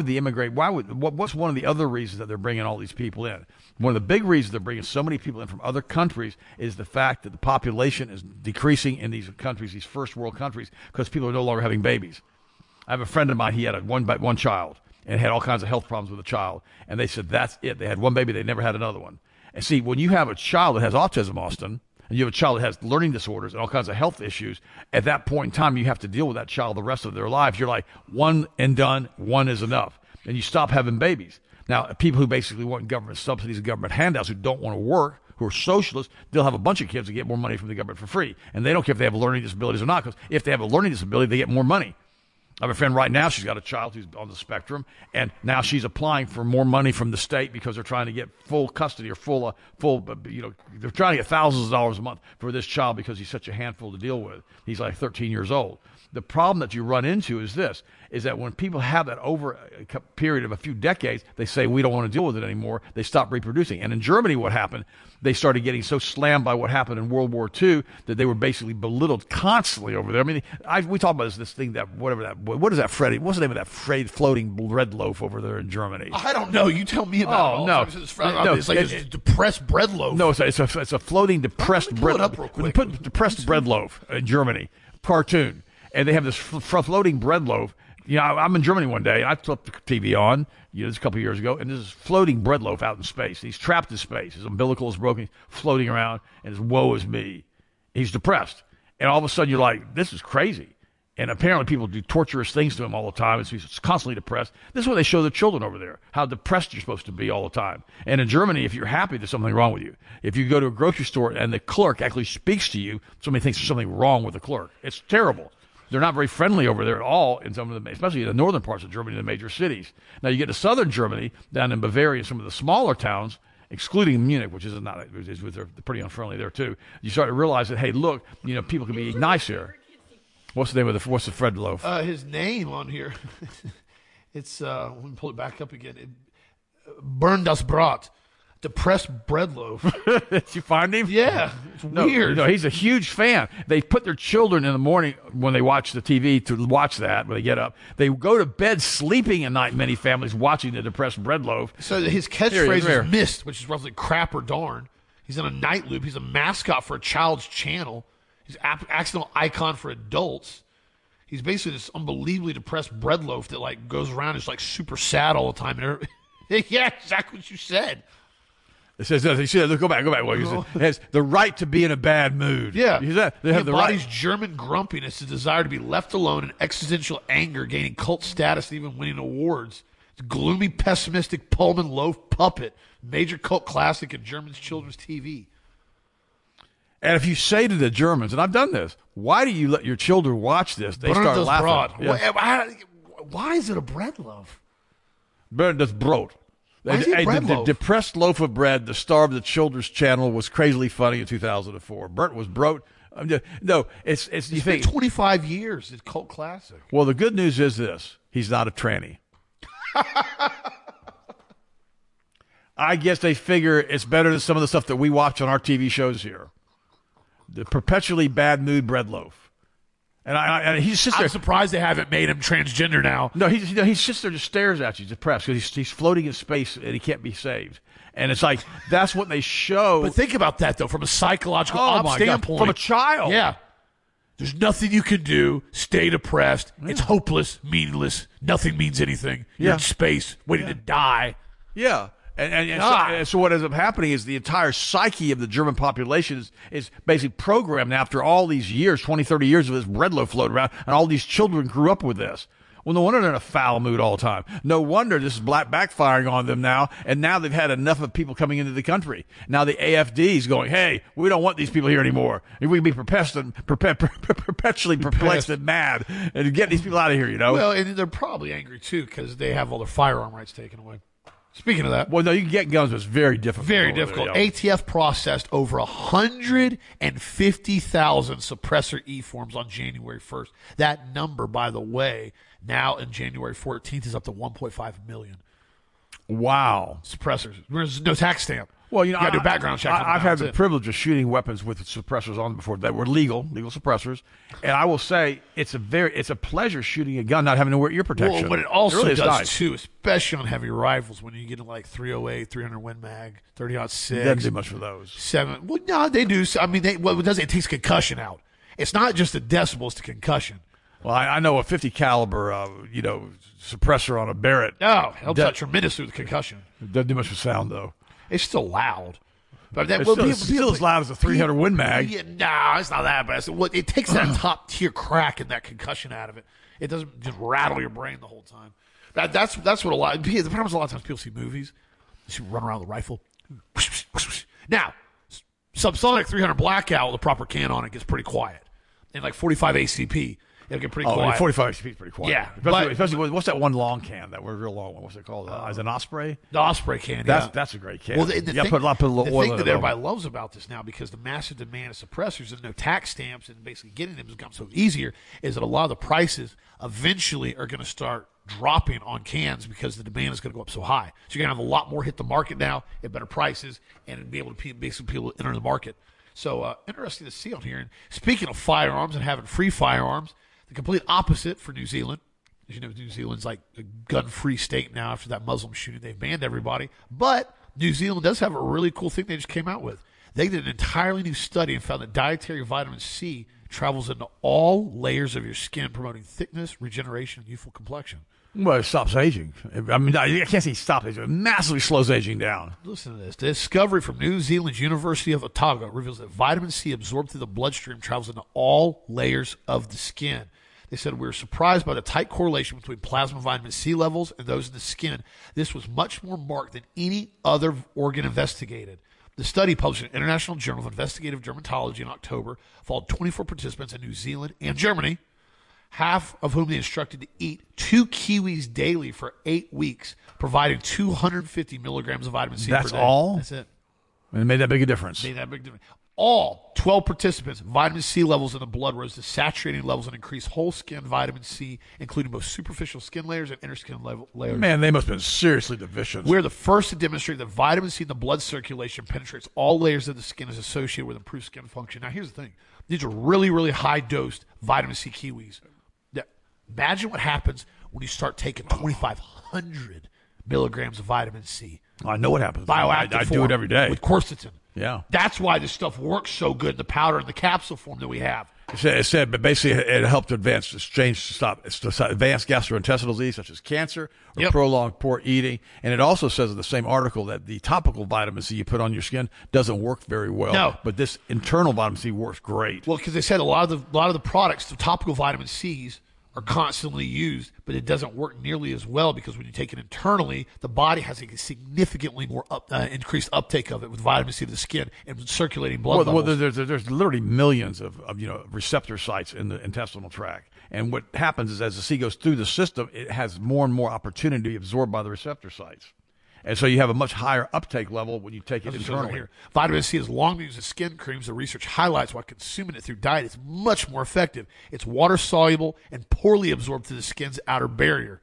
what's one of the other reasons that they're bringing all these people in? One of the big reasons they're bringing so many people in from other countries is the fact that the population is decreasing in these countries, these first world countries, because people are no longer having babies. I have a friend of mine, he had one child and had all kinds of health problems with the child, and they said that's it. They had one baby, they never had another one. And see, when you have a child that has autism, Austin, and you have a child that has learning disorders and all kinds of health issues, at that point in time, you have to deal with that child the rest of their lives. You're like, one and done, one is enough. And you stop having babies. Now, people who basically want government subsidies and government handouts who don't want to work, who are socialists, they'll have a bunch of kids that get more money from the government for free. And they don't care if they have learning disabilities or not, because if they have a learning disability, they get more money. I have a friend right now, she's got a child who's on the spectrum, and now she's applying for more money from the state because they're trying to get full custody or they're trying to get thousands of dollars a month for this child because he's such a handful to deal with. He's like 13 years old. The problem that you run into is that when people have that over a period of a few decades, they say, we don't want to deal with it anymore. They stop reproducing. And in Germany, what happened, they started getting so slammed by what happened in World War II that they were basically belittled constantly over there. I mean, we talk about this thing what is that, Freddie? What's the name of that floating bread loaf over there in Germany? I don't know. You tell me about it. No. It's like a depressed bread loaf. No, it's a floating depressed bread loaf. Put depressed bread loaf in Germany, cartoon. And they have this floating bread loaf. I'm in Germany one day, and I flipped the TV on, this a couple of years ago, and there's this floating bread loaf out in space. He's trapped in space. His umbilical is broken, floating around, and his woe is me. He's depressed. And all of a sudden, you're like, this is crazy. And apparently people do torturous things to him all the time. He's constantly depressed. This is what they show the children over there, how depressed you're supposed to be all the time. And in Germany, if you're happy, there's something wrong with you. If you go to a grocery store and the clerk actually speaks to you, somebody thinks there's something wrong with the clerk. It's terrible. They're not very friendly over there at all in some of the, especially in the northern parts of Germany, the major cities. Now you get to southern Germany, down in Bavaria, some of the smaller towns, excluding Munich, which is not, they're pretty unfriendly there too. You start to realize that, hey, look, people can be nice here. What's the name of what's the Fred loaf? His name on here, it's let me pull it back up again. Burn das Brot. Depressed bread loaf. Did you find him? Yeah, it's weird. He's a huge fan. They put their children in the morning when they watch the TV to watch that when they get up. They go to bed sleeping at night, many families, watching the depressed bread loaf. So his catchphrase is missed, which is roughly crap or darn. He's in a night loop. He's a mascot for a child's channel. He's an accidental icon for adults. He's basically this unbelievably depressed bread loaf that like goes around and is like super sad all the time. Yeah, exactly what you said. It says, go back. It has the right to be in a bad mood. Yeah. They have the embodies right. German grumpiness, the desire to be left alone, and existential anger, gaining cult status and even winning awards. It's a gloomy, pessimistic Pullman loaf puppet, major cult classic in German children's TV. And if you say to the Germans, and I've done this, why do you let your children watch this? They start laughing. Yeah. Why is it a bread loaf? Burn das Brot. The depressed loaf of bread, the star of the children's channel, was crazily funny in 2004. Burnt was broke. No, it's you think 25 years. It's cult classic. Well, the good news is this: he's not a tranny. I guess they figure it's better than some of the stuff that we watch on our TV shows here. The perpetually bad mood bread loaf. And he sits there. I'm surprised they haven't made him transgender now. No, he sits there, just stares at you, depressed, because he's floating in space and he can't be saved. And it's like that's what they show. But think about that though, from a psychological standpoint, from a child. Yeah, there's nothing you can do. Stay depressed. Yeah. It's hopeless, meaningless. Nothing means anything. You're in space, waiting to die. Yeah. And so what ends up happening is the entire psyche of the German population is basically programmed after all these years, 20, 30 years of this bread loaf floating around, and all these children grew up with this. Well, no wonder they're in a foul mood all the time. No wonder this is backfiring on them now, and now they've had enough of people coming into the country. Now the AFD is going, hey, we don't want these people here anymore. If we can be perpetually perplexed and mad and get these people out of here, Well, and they're probably angry, too, because they have all their firearm rights taken away. Speaking of that. Well, no, you can get guns, but it's very difficult. Very difficult. ATF processed over 150,000 suppressor E-forms on January 1st. That number, by the way, now in January 14th is up to 1.5 million. Wow. Suppressors. There's no tax stamp. Well, you got to do a background check. I've had the privilege of shooting weapons with suppressors on them before that were legal suppressors, and I will say it's a pleasure shooting a gun not having to wear ear protection. Well, what it also really does too, especially on heavy rifles, when you get like 308, 300 Win Mag, 30-06. Doesn't do much for those. 7. Well, no, they do. I mean, what it does, it takes concussion out. It's not just the decibels; the concussion. Well, I know a 50 caliber, suppressor on a Barrett. Oh, helps out tremendously with the concussion. It doesn't do much for sound though. It's still loud. But it's still as loud as a 300 Win Mag. Yeah, no, it's not that bad. It takes that top tier crack and that concussion out of it. It doesn't just rattle your brain the whole time. That's what a lot. The problem is a lot of times people see movies, they see run around with a rifle. Now, subsonic 300 blackout with a proper can on it gets pretty quiet, and like 45 ACP. It'll get pretty quiet. 45 HP is pretty quiet. Yeah. Especially what's that one long can, that real long one? What's it called? Is it an Osprey? The Osprey can, That's a great can. Well, the thing put a little oil in it. The thing that everybody loves about this now, because the massive demand of suppressors and no tax stamps and basically getting them has become so easier, is that a lot of the prices eventually are going to start dropping on cans because the demand is going to go up so high. So you're going to have a lot more hit the market now at better prices and be able to basically people enter the market. So interesting to see on here. And speaking of firearms and having free firearms, the complete opposite for New Zealand. As you know, New Zealand's like a gun-free state now after that Muslim shooting. They've banned everybody. But New Zealand does have a really cool thing they just came out with. They did an entirely new study and found that dietary vitamin C travels into all layers of your skin, promoting thickness, regeneration, and youthful complexion. Well, it stops aging. I mean, I can't say stop aging. It massively slows aging down. Listen to this. The discovery from New Zealand's University of Otago reveals that vitamin C absorbed through the bloodstream travels into all layers of the skin. They said we were surprised by the tight correlation between plasma vitamin C levels and those in the skin. This was much more marked than any other organ investigated. The study, published in International Journal of Investigative Dermatology in October, followed 24 participants in New Zealand and Germany. half of whom they instructed to eat 2 kiwis daily for 8 weeks, providing 250 milligrams of vitamin C per day. That's all? That's it. And it made that big a difference. Made that big difference. All 12 participants, vitamin C levels in the blood rose to saturating levels and increased whole skin vitamin C, including both superficial skin layers and inner skin layers. Man, they must have been seriously deficient. We're the first to demonstrate that vitamin C in the blood circulation penetrates all layers of the skin, is associated with improved skin function. Now, here's the thing. These are really, really high-dosed vitamin C kiwis. Now, imagine what happens when you start taking 2,500 milligrams of vitamin C. I know what happens. Bioactive I do form it every day. with quercetin. Yeah. That's why this stuff works so good in the powder and the capsule form that we have. It said, but basically it helped advance advanced gastrointestinal disease such as cancer or prolonged poor eating. And it also says in the same article that the topical vitamin C you put on your skin doesn't work very well. No. But this internal vitamin C works great. Well, because they said a lot of the products, the topical vitamin C's, are constantly used, but it doesn't work nearly as well because when you take it internally, the body has a significantly more increased uptake of it with vitamin C to the skin and circulating blood levels. Well, there's literally millions of receptor sites in the intestinal tract. And what happens is as the C goes through the system, it has more and more opportunity to be absorbed by the receptor sites. And so you have a much higher uptake level when you take it internally. Here. Vitamin C is long used as skin creams. The research highlights why consuming it through diet is much more effective. It's water soluble and poorly absorbed through the skin's outer barrier.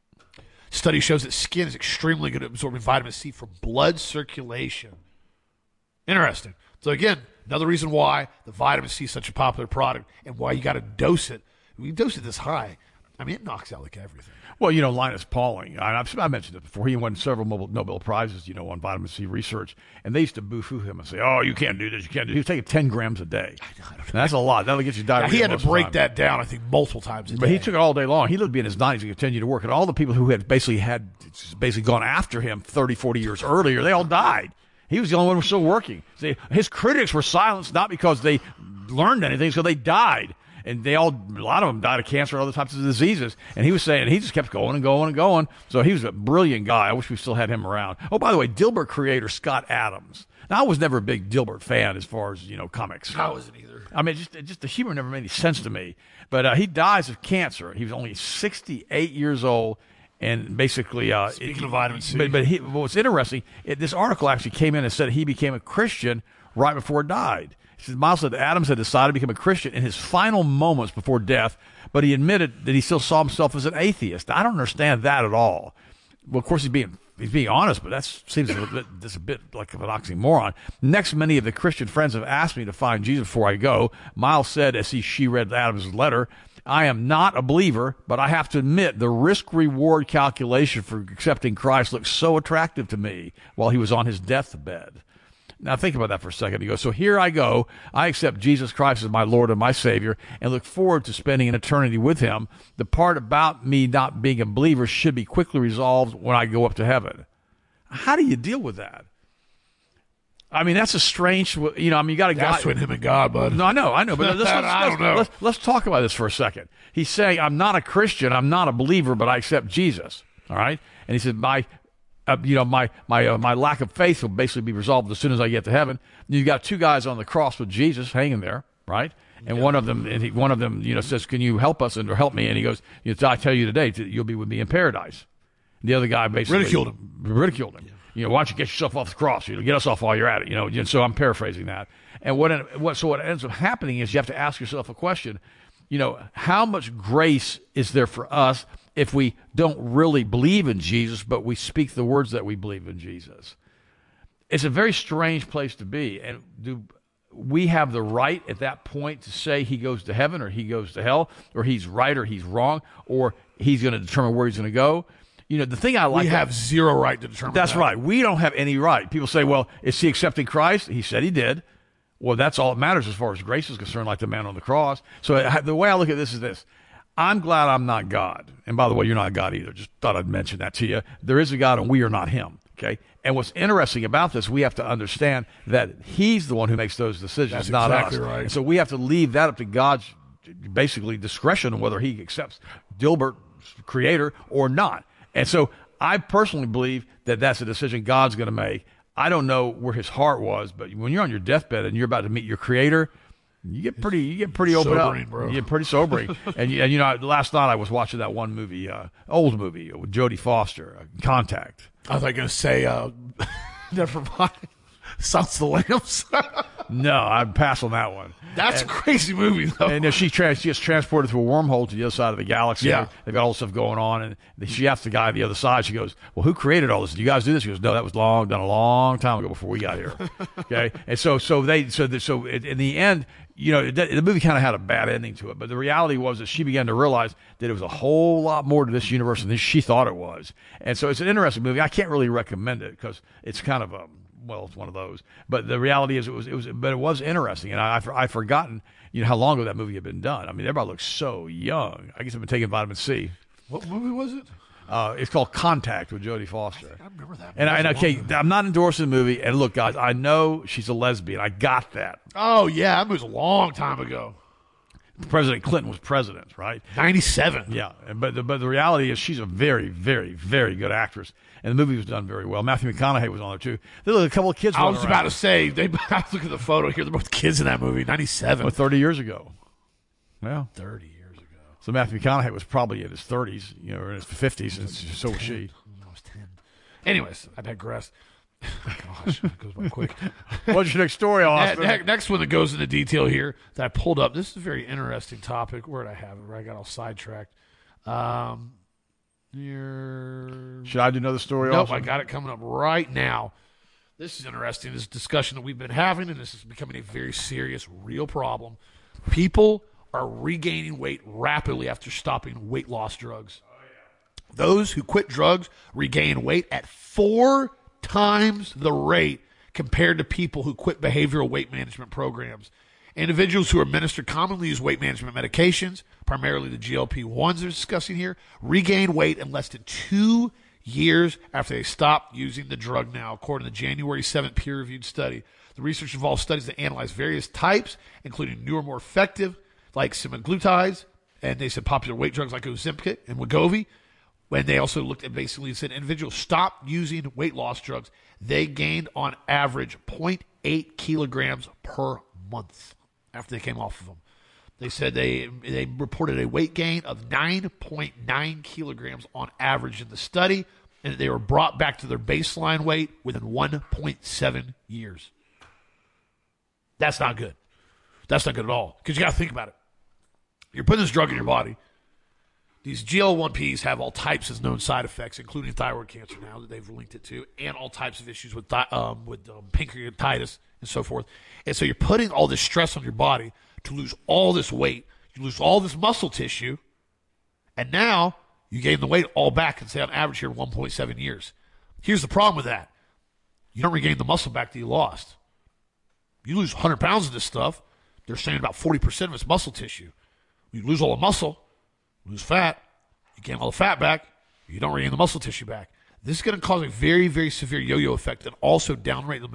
Study shows that skin is extremely good at absorbing vitamin C from blood circulation. Interesting. So again, another reason why the vitamin C is such a popular product and why you got to dose it. When you dose it this high, I mean, it knocks out like everything. Well, Linus Pauling, I mentioned it before. He won several Nobel Prizes, on vitamin C research. And they used to boo-hoo him and say, oh, you can't do this, you can't do this. He was taking 10 grams a day. That's a lot. That'll get you diarrhea. He had to break that down, I think, multiple times a day. But he took it all day long. He lived to be in his 90s and continued to work. And all the people who had basically gone after him 30, 40 years earlier, they all died. He was the only one who was still working. See, his critics were silenced not because they learned anything, it's because they died. And a lot of them died of cancer and other types of diseases. And he was saying, he just kept going and going and going. So he was a brilliant guy. I wish we still had him around. Oh, by the way, Dilbert creator Scott Adams. Now, I was never a big Dilbert fan as far as, comics. I wasn't either. I mean, just the humor never made any sense to me. But he dies of cancer. He was only 68 years old. And basically, speaking of vitamin C. But what's interesting, this article actually came in and said he became a Christian right before he died. Miles said Adams had decided to become a Christian in his final moments before death, but he admitted that he still saw himself as an atheist. I don't understand that at all. Well, of course, he's being honest, but that seems a bit like an oxymoron. Next, many of the Christian friends have asked me to find Jesus before I go. Miles said, as she read Adams' letter, I am not a believer, but I have to admit the risk-reward calculation for accepting Christ looks so attractive to me while he was on his deathbed. Now, think about that for a second. He goes, so here I go. I accept Jesus Christ as my Lord and my Savior and look forward to spending an eternity with him. The part about me not being a believer should be quickly resolved when I go up to heaven. How do you deal with that? I mean, that's a strange, you got a guy. That's between him and God, bud. No, I know. But let's talk about this for a second. He's saying, I'm not a Christian. I'm not a believer, but I accept Jesus. All right. And he said, my lack of faith will basically be resolved as soon as I get to heaven. You've got two guys on the cross with Jesus hanging there, right? And one of them, says, "Can you help us or help me?" And he goes, "I tell you today, you'll be with me in paradise." The other guy basically ridiculed him. Yeah. Why don't you get yourself off the cross? Get us off while you're at it. And so I'm paraphrasing that. And what ends up happening is you have to ask yourself a question. How much grace is there for us if we don't really believe in Jesus, but we speak the words that we believe in Jesus? It's a very strange place to be. And do we have the right at that point to say he goes to heaven or he goes to hell, or he's right or he's wrong, or he's going to determine where he's going to go? The thing I like... We have zero right to determine That's right. We don't have any right. People say, well, is he accepting Christ? He said he did. Well, that's all that matters as far as grace is concerned, like the man on the cross. So the way I look at this is this. I'm glad I'm not God. And by the way, you're not God either. Just thought I'd mention that to you. There is a God and we are not him. Okay? And what's interesting about this, we have to understand that he's the one who makes those decisions, That's not exactly us. Right. And so we have to leave that up to God's basically discretion on whether he accepts Dilbert's creator or not. And so I personally believe that that's a decision God's going to make. I don't know where his heart was, but when you're on your deathbed and you're about to meet your creator, You get pretty open sobering, up, bro. You get pretty sobering. and you know, last night I was watching that one movie, old movie with Jodie Foster, Contact. I was going to say, never mind. Sounds the Lambs. No, I'd pass on that one. That's a crazy movie, though. And she gets transported through a wormhole to the other side of the galaxy. Yeah. They've got all this stuff going on. And she asks the guy on the other side, she goes, well, who created all this? Do you guys do this? He goes, no, that was done a long time ago before we got here. Okay. And so in the end, you know, the movie kind of had a bad ending to it. But the reality was that she began to realize that it was a whole lot more to this universe than she thought it was. And so it's an interesting movie. I can't really recommend it because it's kind of it's one of those. But the reality is, it was interesting, and I've forgotten, you know, how long ago that movie had been done. I mean, everybody looks so young. I guess I've been taking vitamin C. What movie was it? It's called Contact with Jodie Foster. I remember that. And okay, I'm not endorsing the movie. And look, guys, I know she's a lesbian. I got that. Oh yeah, that was a long time ago. President Clinton was president, right? 97. Yeah, but the reality is she's a very, very, very good actress, and the movie was done very well. Matthew McConaughey was on there too. There were a couple of kids. I was about to say, I was looking at the photo here. They're both kids in that movie. 97. 30 years ago. Yeah, 30 years ago. So Matthew McConaughey was probably in his 30s, you know, or in his 50s, and so was she. I was 10. Anyways, I digress. Gosh, that goes by quick. What's your next story, Austin? Next one that goes into detail here that I pulled up. This is a very interesting topic. Where did I have it? Where I got all sidetracked. Should I do another story? Nope, also? I got it coming up right now. This is interesting. This discussion that we've been having, and this is becoming a very serious, real problem. People are regaining weight rapidly after stopping weight loss drugs. Those who quit drugs regain weight at 4 times the rate compared to people who quit behavioral weight management programs. Individuals who are administered commonly use weight management medications, primarily the GLP-1s they're discussing here, regain weight in less than 2 years after they stop using the drug now, according to the January 7th peer-reviewed study. The research involves studies that analyze various types, including newer, more effective, like semaglutides, and they said popular weight drugs like Ozempic and Wegovy. When they also looked at basically said individuals stopped using weight loss drugs, they gained on average 0.8 kilograms per month after they came off of them. They said they reported a weight gain of 9.9 kilograms on average in the study, and they were brought back to their baseline weight within 1.7 years. That's not good. That's not good at all, because you got to think about it. You're putting this drug in your body. These GLP-1s have all types of known side effects, including thyroid cancer now that they've linked it to, and all types of issues with pancreatitis and so forth. And so you're putting all this stress on your body to lose all this weight. You lose all this muscle tissue, and now you gain the weight all back and say on average here 1.7 years. Here's the problem with that. You don't regain the muscle back that you lost. You lose 100 pounds of this stuff, they're saying about 40% of it's muscle tissue. You lose all the muscle, lose fat, you gain all the fat back, you don't regain the muscle tissue back. This is going to cause a very, very severe yo-yo effect and also downregulate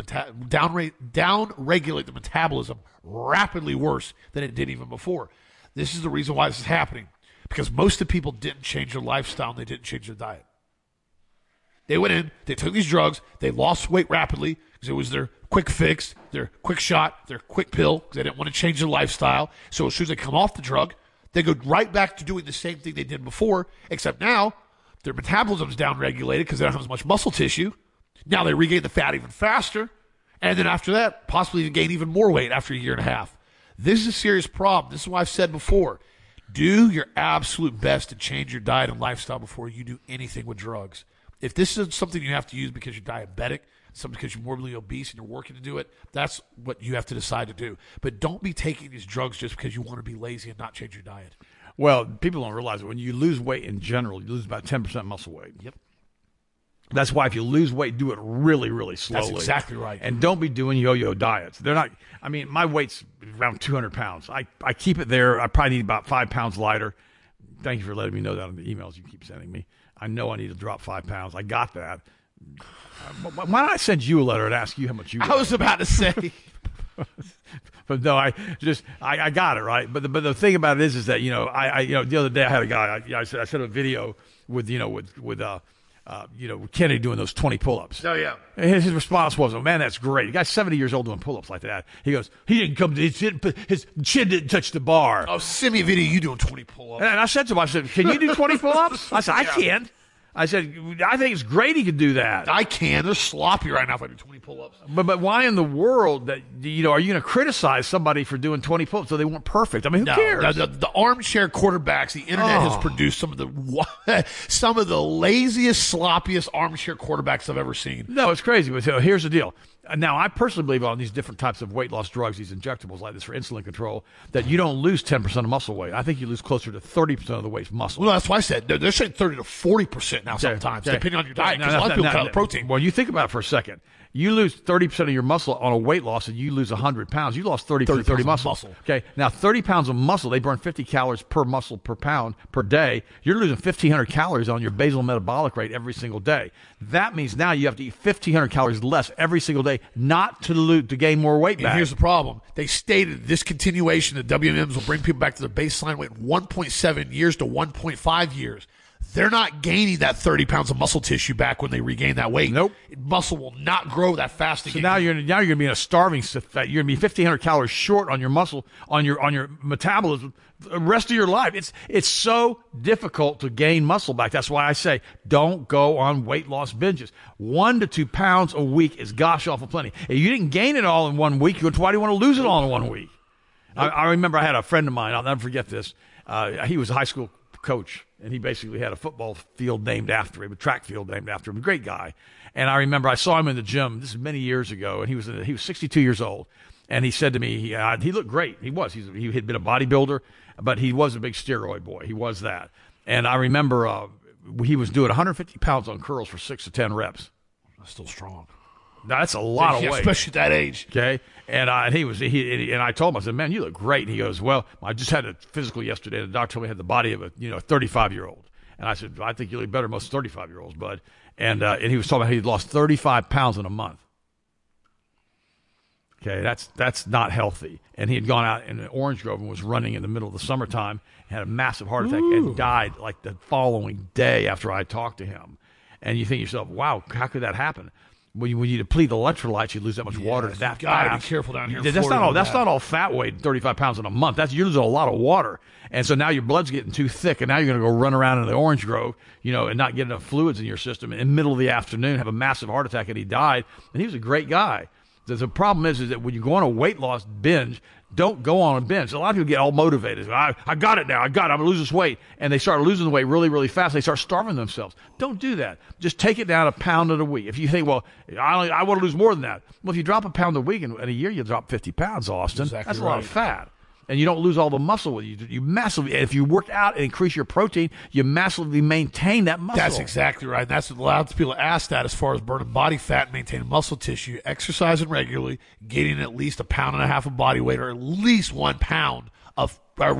the metabolism rapidly worse than it did even before. This is the reason why this is happening, because most of the people didn't change their lifestyle and they didn't change their diet. They went in, they took these drugs, they lost weight rapidly because it was their quick fix, their quick shot, their quick pill, because they didn't want to change their lifestyle. So as soon as they come off the drug, they go right back to doing the same thing they did before, except now their metabolism's downregulated because they don't have as much muscle tissue. Now they regain the fat even faster, and then after that, possibly gain even more weight after a year and a half. This is a serious problem. This is why I've said before, do your absolute best to change your diet and lifestyle before you do anything with drugs. If this is something you have to use because you're diabetic, something because you're morbidly obese and you're working to do it, that's what you have to decide to do. But don't be taking these drugs just because you want to be lazy and not change your diet. Well, people don't realize that when you lose weight in general, you lose about 10% muscle weight. Yep. That's why if you lose weight, do it really, really slowly. That's exactly right. And don't be doing yo-yo diets. They're not, I mean, my weight's around 200 pounds. I keep it there. I probably need about 5 pounds lighter. Thank you for letting me know that on the emails you keep sending me. I know I need to drop 5 pounds. I got that. Why don't I send you a letter and ask you how much you weigh? I was about to say. But no, I got it right. But the thing about it is that, you know, the other day I had a guy. I sent a video with Kennedy doing those 20 pull-ups. Oh, yeah. His response was, "Oh man, that's great." The guy's 70 years old doing pull-ups like that. He goes, his chin didn't touch the bar. Oh, send me a video of you doing 20 pull-ups. And I said to him, "Can you do 20 pull-ups?" I said, "I can't." I said, "I think it's great he can do that." I can. They're sloppy right now if I do 20 pull-ups. But why in the world are you going to criticize somebody for doing 20 pull-ups so they weren't perfect? I mean, who cares? The armchair quarterbacks, the internet has produced some of the laziest, sloppiest armchair quarterbacks I've ever seen. No, it's crazy. But here's the deal. Now, I personally believe on these different types of weight loss drugs, these injectables like this for insulin control, that you don't lose 10% of muscle weight. I think you lose closer to 30% of the weight's muscle. Well, that's why I said they're saying 30 to 40% now sometimes, depending on your diet. Because a lot of people cut out protein. Well, you think about it for a second. You lose 30% of your muscle on a weight loss, and you lose 100 pounds. You lost 30 muscle. Okay, now 30 pounds of muscle, they burn 50 calories per muscle per pound per day. You're losing 1,500 calories on your basal metabolic rate every single day. That means now you have to eat 1,500 calories less every single day, not to gain more weight back. And here's the problem. They stated this continuation of WMMs will bring people back to their baseline weight in 1.7 years to 1.5 years. They're not gaining that 30 pounds of muscle tissue back when they regain that weight. Nope. Muscle will not grow that fast again. So now you're going to be in a starving state. You're going to be 1,500 calories short on your muscle, on your metabolism the rest of your life. It's so difficult to gain muscle back. That's why I say don't go on weight loss binges. 1 to 2 pounds a week is gosh awful plenty. If you didn't gain it all in 1 week, why do you want to lose it all in 1 week? I remember I had a friend of mine. I'll never forget this. He was a high school coach, and he basically had a football field named after him, a track field named after him. A great guy. And I remember I saw him in the gym. This is many years ago, and he was 62 years old. And he said to me, he looked great. He had been a bodybuilder, but he was a big steroid boy. He was that. And I remember he was doing 150 pounds on curls for 6 to 10 reps. That's still strong. Now, that's a lot of weight, especially at that age. Okay, and I told him, I said, "Man, you look great." And he goes, "Well, I just had a physical yesterday. The doctor told me I had the body of a 35-year-old." And I said, "I think you look better than most 35-year-olds, bud." And he was talking about he'd lost 35 pounds in a month. Okay, that's not healthy. And he had gone out in Orange Grove and was running in the middle of the summertime, had a massive heart attack, and died like the following day after I talked to him. And you think to yourself, "Wow, how could that happen?" When you deplete electrolytes, you lose that much water that fast. Gotta be careful down here. That's not all fat weight. 35 pounds in a month. You're losing a lot of water, and so now your blood's getting too thick, and now you're going to go run around in the Orange Grove, and not get enough fluids in your system. In the middle of the afternoon, have a massive heart attack, and he died. And he was a great guy. The problem is that when you go on a weight loss binge, don't go on a binge. A lot of people get all motivated. I got it now. I'm going to lose this weight. And they start losing the weight really, really fast. They start starving themselves. Don't do that. Just take it down a pound a week. If you think, well, I want to lose more than that. Well, if you drop a pound a week in a year, you drop 50 pounds, Austin. Exactly. That's a lot of fat. And you don't lose all the muscle. You massively, if you work out and increase your protein, you massively maintain that muscle. That's exactly right. And that's what a lot of people ask that as far as burning body fat and maintaining muscle tissue, exercising regularly, getting at least 1.5 pounds of body weight, or at least 1 gram of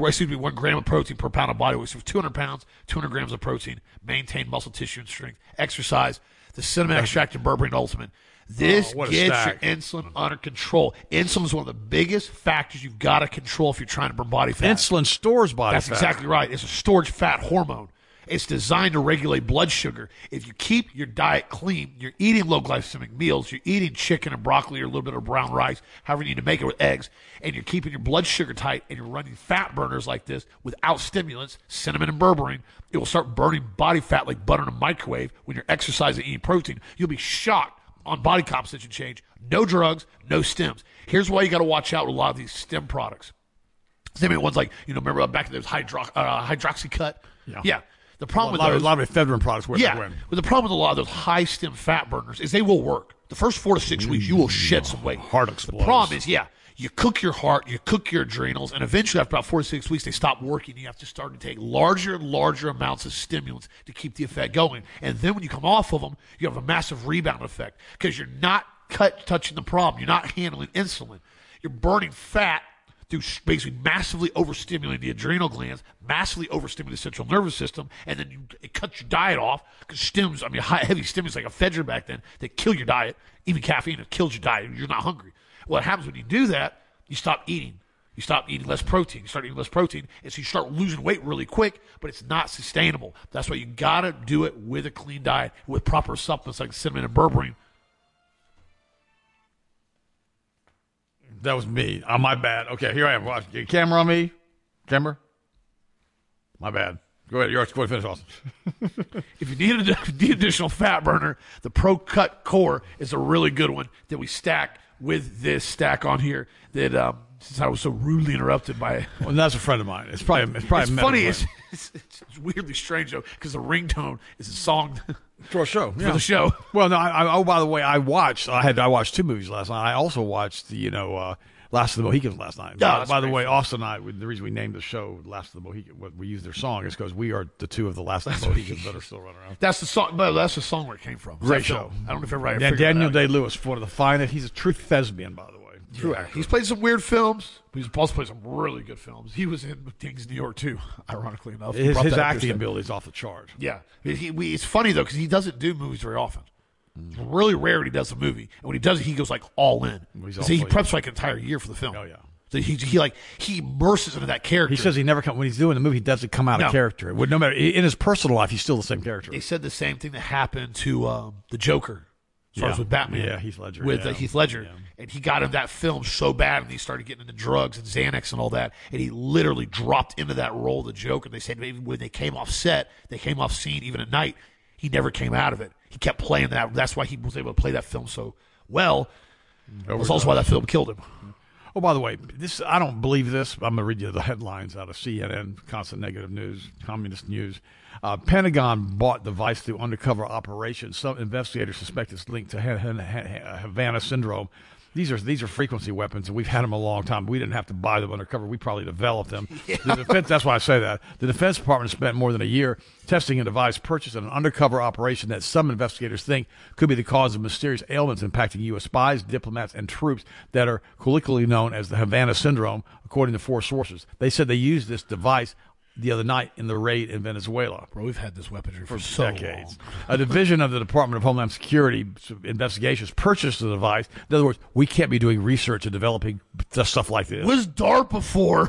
protein per pound of body weight. So for 200 pounds, 200 grams of protein, maintain muscle tissue and strength, exercise, the cinnamon extract and berberine ultimate. This gets your insulin under control. Insulin is one of the biggest factors you've got to control if you're trying to burn body fat. Insulin stores body fat. That's exactly right. It's a storage fat hormone. It's designed to regulate blood sugar. If you keep your diet clean, you're eating low glycemic meals, you're eating chicken and broccoli or a little bit of brown rice, however you need to make it with eggs, and you're keeping your blood sugar tight, and you're running fat burners like this without stimulants, cinnamon and berberine, it will start burning body fat like butter in a microwave. When you're exercising and eating protein, you'll be shocked on body composition change. No drugs, no stems. Here's why you got to watch out with a lot of these stem products. Same ones like, remember back in those Hydroxycut? Yeah. The problem with those, a lot of ephedrine products work. Yeah. But the problem with a lot of those high stem fat burners is they will work. The first 4 to 6 weeks, you will shed some weight. Heart explodes. The problem is, you cook your heart, you cook your adrenals, and eventually after about 4 to 6 weeks, they stop working. You have to start to take larger and larger amounts of stimulants to keep the effect going. And then when you come off of them, you have a massive rebound effect because you're not touching the problem. You're not handling insulin. You're burning fat through basically massively overstimulating the adrenal glands, massively overstimulating the central nervous system, and then it cuts your diet off because heavy stimulants like ephedrine back then, they kill your diet. Even caffeine, it kills your diet. You're not hungry. What happens when you do that, you stop eating. You stop eating less protein. You start eating less protein, and so you start losing weight really quick, but it's not sustainable. That's why you got to do it with a clean diet, with proper supplements like cinnamon and berberine. That was me. Oh, my bad. Okay, here I am. Watch. Camera on me. Camera. My bad. Go ahead. You're going to finish, Austin. If you need the additional fat burner, the Pro Cut Core is a really good one that we stack with this stack on here that since I was so rudely interrupted by. Well, that's a friend of mine. It's probably It's funny. It's weirdly strange though because the ringtone is a song for a show. for the show. Well, no. Oh, by the way, I watched 2 movies last night. I also watched the Last of the Mohicans last night. By the way, Austin and I, the reason we named the show Last of the Mohicans, we used their song is because we are the two of the Last of the Mohicans that are still running around. That's the song. But that's the song where it came from. Great show. I don't know if everybody. And Daniel Day-Lewis, one of the finest. He's a true thespian, by the way. True actor. He's played some weird films, but he's also played some really good films. He was in Gangs of New York too, ironically enough. His acting ability is off the chart. Yeah. It's funny though because he doesn't do movies very often. It's really rare when he does a movie, and when he does it, he goes like all in. So he preps like an entire year for the film. Oh yeah. So he immerses into that character. He says he never when he's doing the movie, he doesn't come out of character. No matter in his personal life, he's still the same character. They said the same thing that happened to the Joker. As far as with Batman. Yeah, Heath Ledger. With Heath Ledger. Yeah. And he got in that film so bad, and he started getting into drugs and Xanax and all that, and he literally dropped into that role of the Joker. They said maybe when they came off set, they came off scene, even at night, he never came out of it. He kept playing that. That's why he was able to play that film so well. That's also why that film killed him. Oh, by the way, I don't believe this. I'm going to read you the headlines out of CNN, constant negative news, communist news. Pentagon bought device through undercover operations. Some investigators suspect it's linked to Havana syndrome. These are frequency weapons, and we've had them a long time. We didn't have to buy them undercover. We probably developed them. Yeah. The defense, that's why I say that. The Defense Department spent more than a year testing a device purchased in an undercover operation that some investigators think could be the cause of mysterious ailments impacting U.S. spies, diplomats, and troops that are colloquially known as the Havana syndrome, according to 4 sources. They said they used this device the other night in the raid in Venezuela. Bro, we've had this weaponry for decades. Long. A division of the Department of Homeland Security investigations purchased the device. In other words, we can't be doing research and developing stuff like this. Was DARPA for?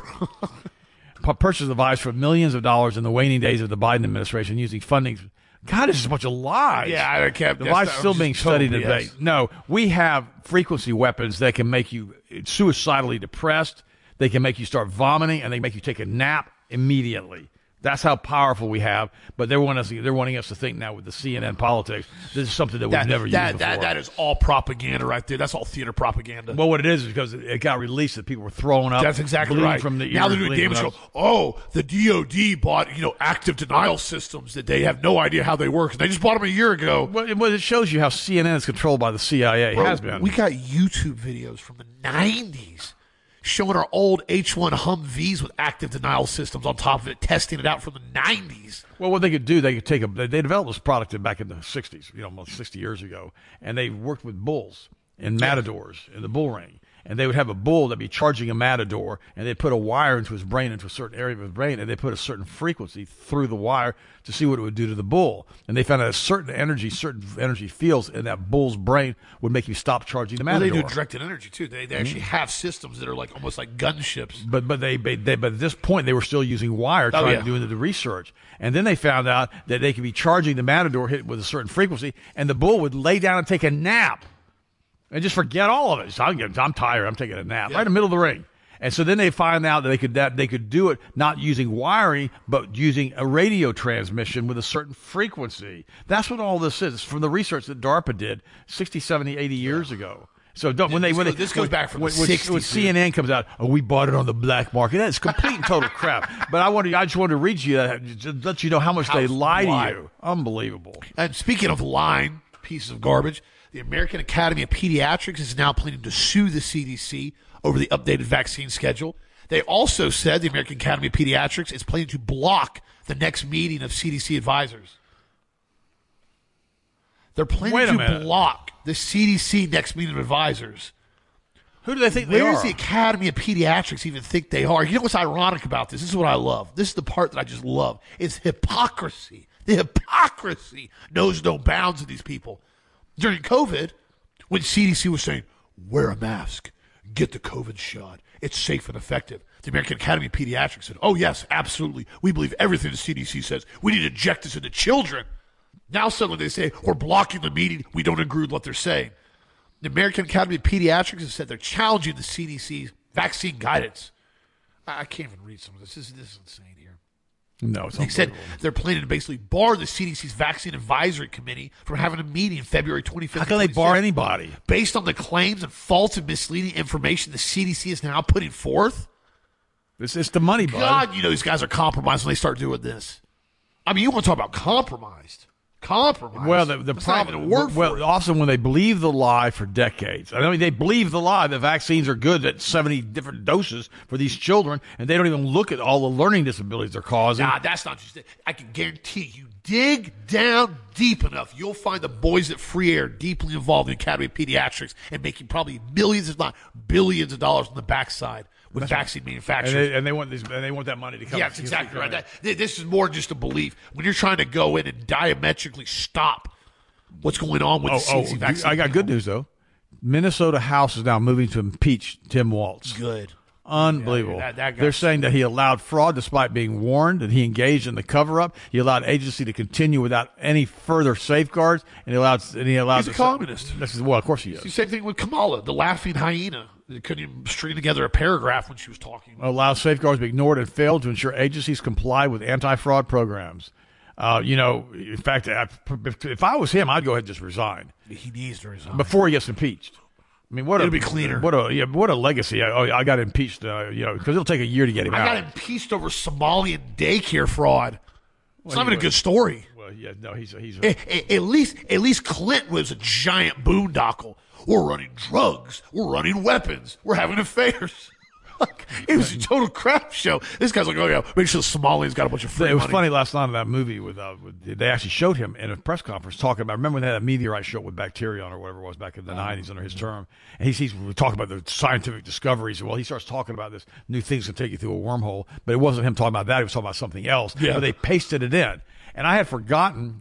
Purchased the device for millions of dollars in the waning days of the Biden administration using funding. God, this is a bunch of lies. Yeah, I can't. The device still being studied today. No, we have frequency weapons that can make you suicidally depressed. They can make you start vomiting, and they make you take a nap immediately. That's how powerful we have. But they're wanting us to think now with the CNN politics, this is something that we've never used before. That is all propaganda right there. That's all theater propaganda. Well, what it is because it got released that people were throwing up. That's exactly right. From the now they're doing damage control. Oh, the DOD bought active denial systems that they have no idea how they work. They just bought them a year ago. Well, it shows you how CNN is controlled by the CIA. Bro, has been. We got YouTube videos from the 90s. Showing our old H1 Humvees with active denial systems on top of it, testing it out from the 90s. Well, what they could do, they developed this product back in the 60s, almost 60 years ago, and they worked with bulls and matadors in the bull ring. And they would have a bull that'd be charging a matador, and they'd put a wire into his brain, into a certain area of his brain, and they put a certain frequency through the wire to see what it would do to the bull. And they found out certain energy fields in that bull's brain would make you stop charging the matador. Well, they do directed energy too. They actually have systems that are like almost like gunships. But at this point they were still using wire trying to do the research. And then they found out that they could be charging the matador hit with a certain frequency, and the bull would lay down and take a nap. And just forget all of it. So I'm tired. I'm taking a nap right in the middle of the ring. And so then they find out that they could do it not using wiring, but using a radio transmission with a certain frequency. That's what all this is. It's from the research that DARPA did 60, 70, 80 years ago. So this goes back from the 60s. When CNN comes out, we bought it on the black market. That's complete and total crap. But I just wanted to read you that to let you know how much they lie to you. Unbelievable. And speaking of lying, pieces of garbage, the American Academy of Pediatrics is now planning to sue the CDC over the updated vaccine schedule. They also said the American Academy of Pediatrics is planning to block the next meeting of CDC advisors. They're planning to block the CDC next meeting of advisors. Who do they think they are? Where does the Academy of Pediatrics even think they are? You know what's ironic about this? This is what I love. This is the part that I just love. It's hypocrisy. The hypocrisy knows no bounds of these people. During COVID, when CDC was saying, wear a mask, get the COVID shot. It's safe and effective. The American Academy of Pediatrics said, oh, yes, absolutely. We believe everything the CDC says. We need to inject this into children. Now suddenly they say, we're blocking the meeting. We don't agree with what they're saying. The American Academy of Pediatrics has said they're challenging the CDC's vaccine guidance. I can't even read some of this. This is insane here. No, it's They said they're planning to basically bar the CDC's Vaccine Advisory Committee from having a meeting February 25th. How can they bar anybody? Based on the claims and false and misleading information the CDC is now putting forth? It's the money, bud. God, you know these guys are compromised when they start doing this. I mean, you want to talk about compromised. Compromised. Well, the That's not problem. even a word for it. Also, when they believe the lie for decades, I mean, they believe the lie that vaccines are good at 70 different doses for these children, and they don't even look at all the learning disabilities they're causing. Nah, that's not just it. I can guarantee you, dig down deep enough, you'll find the boys at Free Air deeply involved in the Academy of Pediatrics and making probably millions, if not billions, of dollars on the backside with vaccine manufacturers. And they want that money to come. Yeah, that's exactly right. This is more than just a belief. When you're trying to go in and diametrically stop what's going on with the CDC vaccine. I got good news, though. Minnesota House is now moving to impeach Tim Walz. Good. Unbelievable. Yeah, that They're saying that he allowed fraud despite being warned, that he engaged in the cover-up. He allowed agency to continue without any further safeguards, and he allowed. He's a communist. Well, of course he is. It's the same thing with Kamala, the laughing hyena. They couldn't even string together a paragraph when she was talking. Allow safeguards to be ignored and failed to ensure agencies comply with anti-fraud programs. In fact, if I was him, I'd go ahead and just resign. He needs to resign before he gets impeached. I mean, it'll be cleaner. What a legacy! I got impeached, because it'll take a year to get him out. I got impeached over Somalian daycare fraud. It's not even a good story. Well, yeah, no, he's at least Clinton was a giant boondoggle. We're running drugs. We're running weapons. We're having affairs. It was a total crap show. This guy's like, oh yeah, make sure the Somalians got a bunch of free money. It was funny last night in that movie they actually showed him in a press conference talking about. Remember when they had a meteorite show with Bacterion or whatever it was back in the 90s under his term, and he's talking about the scientific discoveries. Well, he starts talking about this new things that take you through a wormhole, but it wasn't him talking about that. He was talking about something else. Yeah. But they pasted it in, and I had forgotten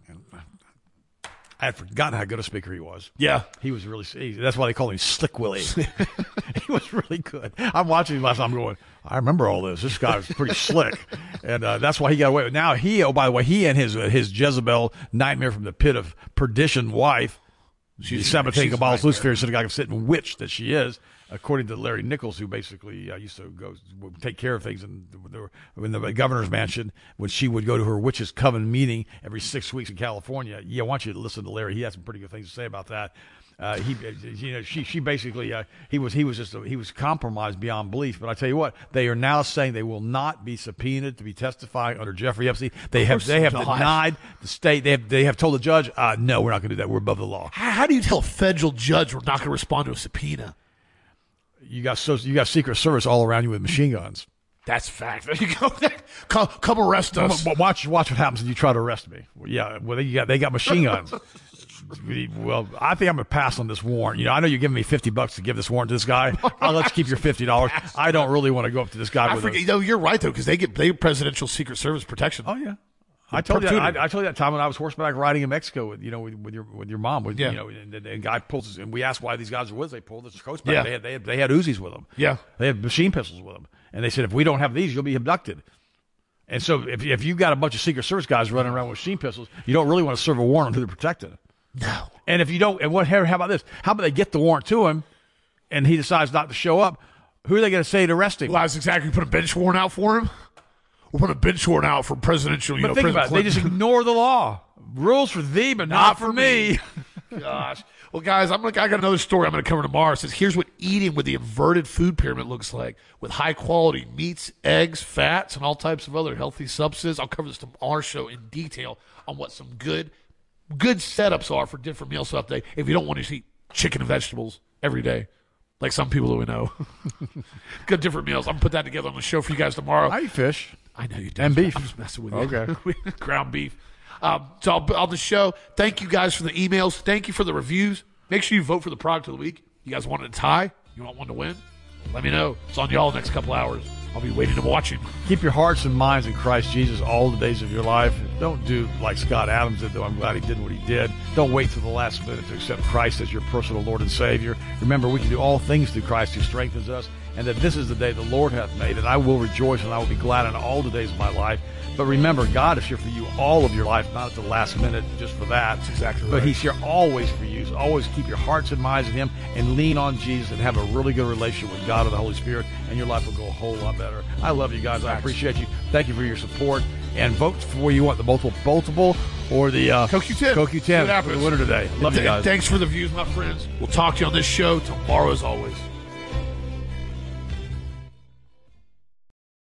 how good a speaker he was. Yeah. He was really, that's why they call him Slick Willie. He was really good. I'm watching him last night. I'm going, I remember all this. This guy was pretty slick. And that's why he got away with it. Now by the way, he and his Jezebel nightmare from the pit of perdition wife, she's sabotaging Kabbalah's Lucifer, synagogue of Satan witch that she is, according to Larry Nichols, who basically used to go take care of things in the governor's mansion when she would go to her witches' coven meeting every 6 weeks in California. Yeah, I want you to listen to Larry. He has some pretty good things to say about that. She basically he was compromised beyond belief. But I tell you what, they are now saying they will not be subpoenaed to be testifying under Jeffrey Epstein. They have denied the state. They have told the judge, no, we're not going to do that. We're above the law. How do you tell a federal judge we're not going to respond to a subpoena? You got Secret Service all around you with machine guns. That's fact. There you go. Come arrest us. Watch what happens if you try to arrest me. Yeah, well, they got machine guns. Well, I think I'm going to pass on this warrant. I know you're giving me $50 to give this warrant to this guy. I'll let you keep your $50. I don't really want to go up to this guy. You're right though, because they get presidential Secret Service protection. Oh yeah. I told you that time when I was horseback riding in Mexico with your mom. And the guy pulls us, and we asked why these guys were with us. They pulled us coats back. Yeah. They had Uzis with them. Yeah. They had machine pistols with them. And they said, if we don't have these, you'll be abducted. And so if you got a bunch of Secret Service guys running around with machine pistols, you don't really want to serve a warrant on who they're protecting. No. And if you don't, how about this? How about they get the warrant to him, and he decides not to show up? Who are they going to say to arrest him? Well, that's exactly. Put a bench warrant out for him. We'll put a bench warrant out for presidential. But think about it. They just ignore the law. Rules for thee, but not for me. Gosh. Well, guys, I got another story I'm going to cover tomorrow. It says, here's what eating with the inverted food pyramid looks like, with high-quality meats, eggs, fats, and all types of other healthy substances. I'll cover this on our show in detail on what some good setups are for different meals throughout the day if you don't want to eat chicken and vegetables every day, like some people that we know. Good different meals. I'm going to put that together on the show for you guys tomorrow. I eat fish. I know you do. And beef. I'm just messing with you. Okay. Ground beef. So on the show, thank you guys for the emails. Thank you for the reviews. Make sure you vote for the product of the week. You guys want a tie? You want one to win? Let me know. It's on y'all the next couple hours I'll be waiting and watching. Keep your hearts and minds in Christ Jesus all the days of your life. Don't do like Scott Adams did, though I'm glad he did what he did. Don't wait till the last minute to accept Christ as your personal Lord and Savior. Remember, we can do all things through Christ who strengthens us, and that this is the day the Lord hath made, and I will rejoice and I will be glad in all the days of my life. But remember, God is here for you all of your life, not at the last minute just for that. That's exactly right. But He's here always for you. So always keep your hearts and minds in Him and lean on Jesus and have a really good relationship with God and the Holy Spirit, and your life will go a whole lot better. I love you guys. I appreciate you. Thank you for your support. And vote for where you want, the multiple or the CoQ10. CoQ10 for the winner today. Love you guys. Thanks for the views, my friends. We'll talk to you on this show tomorrow as always.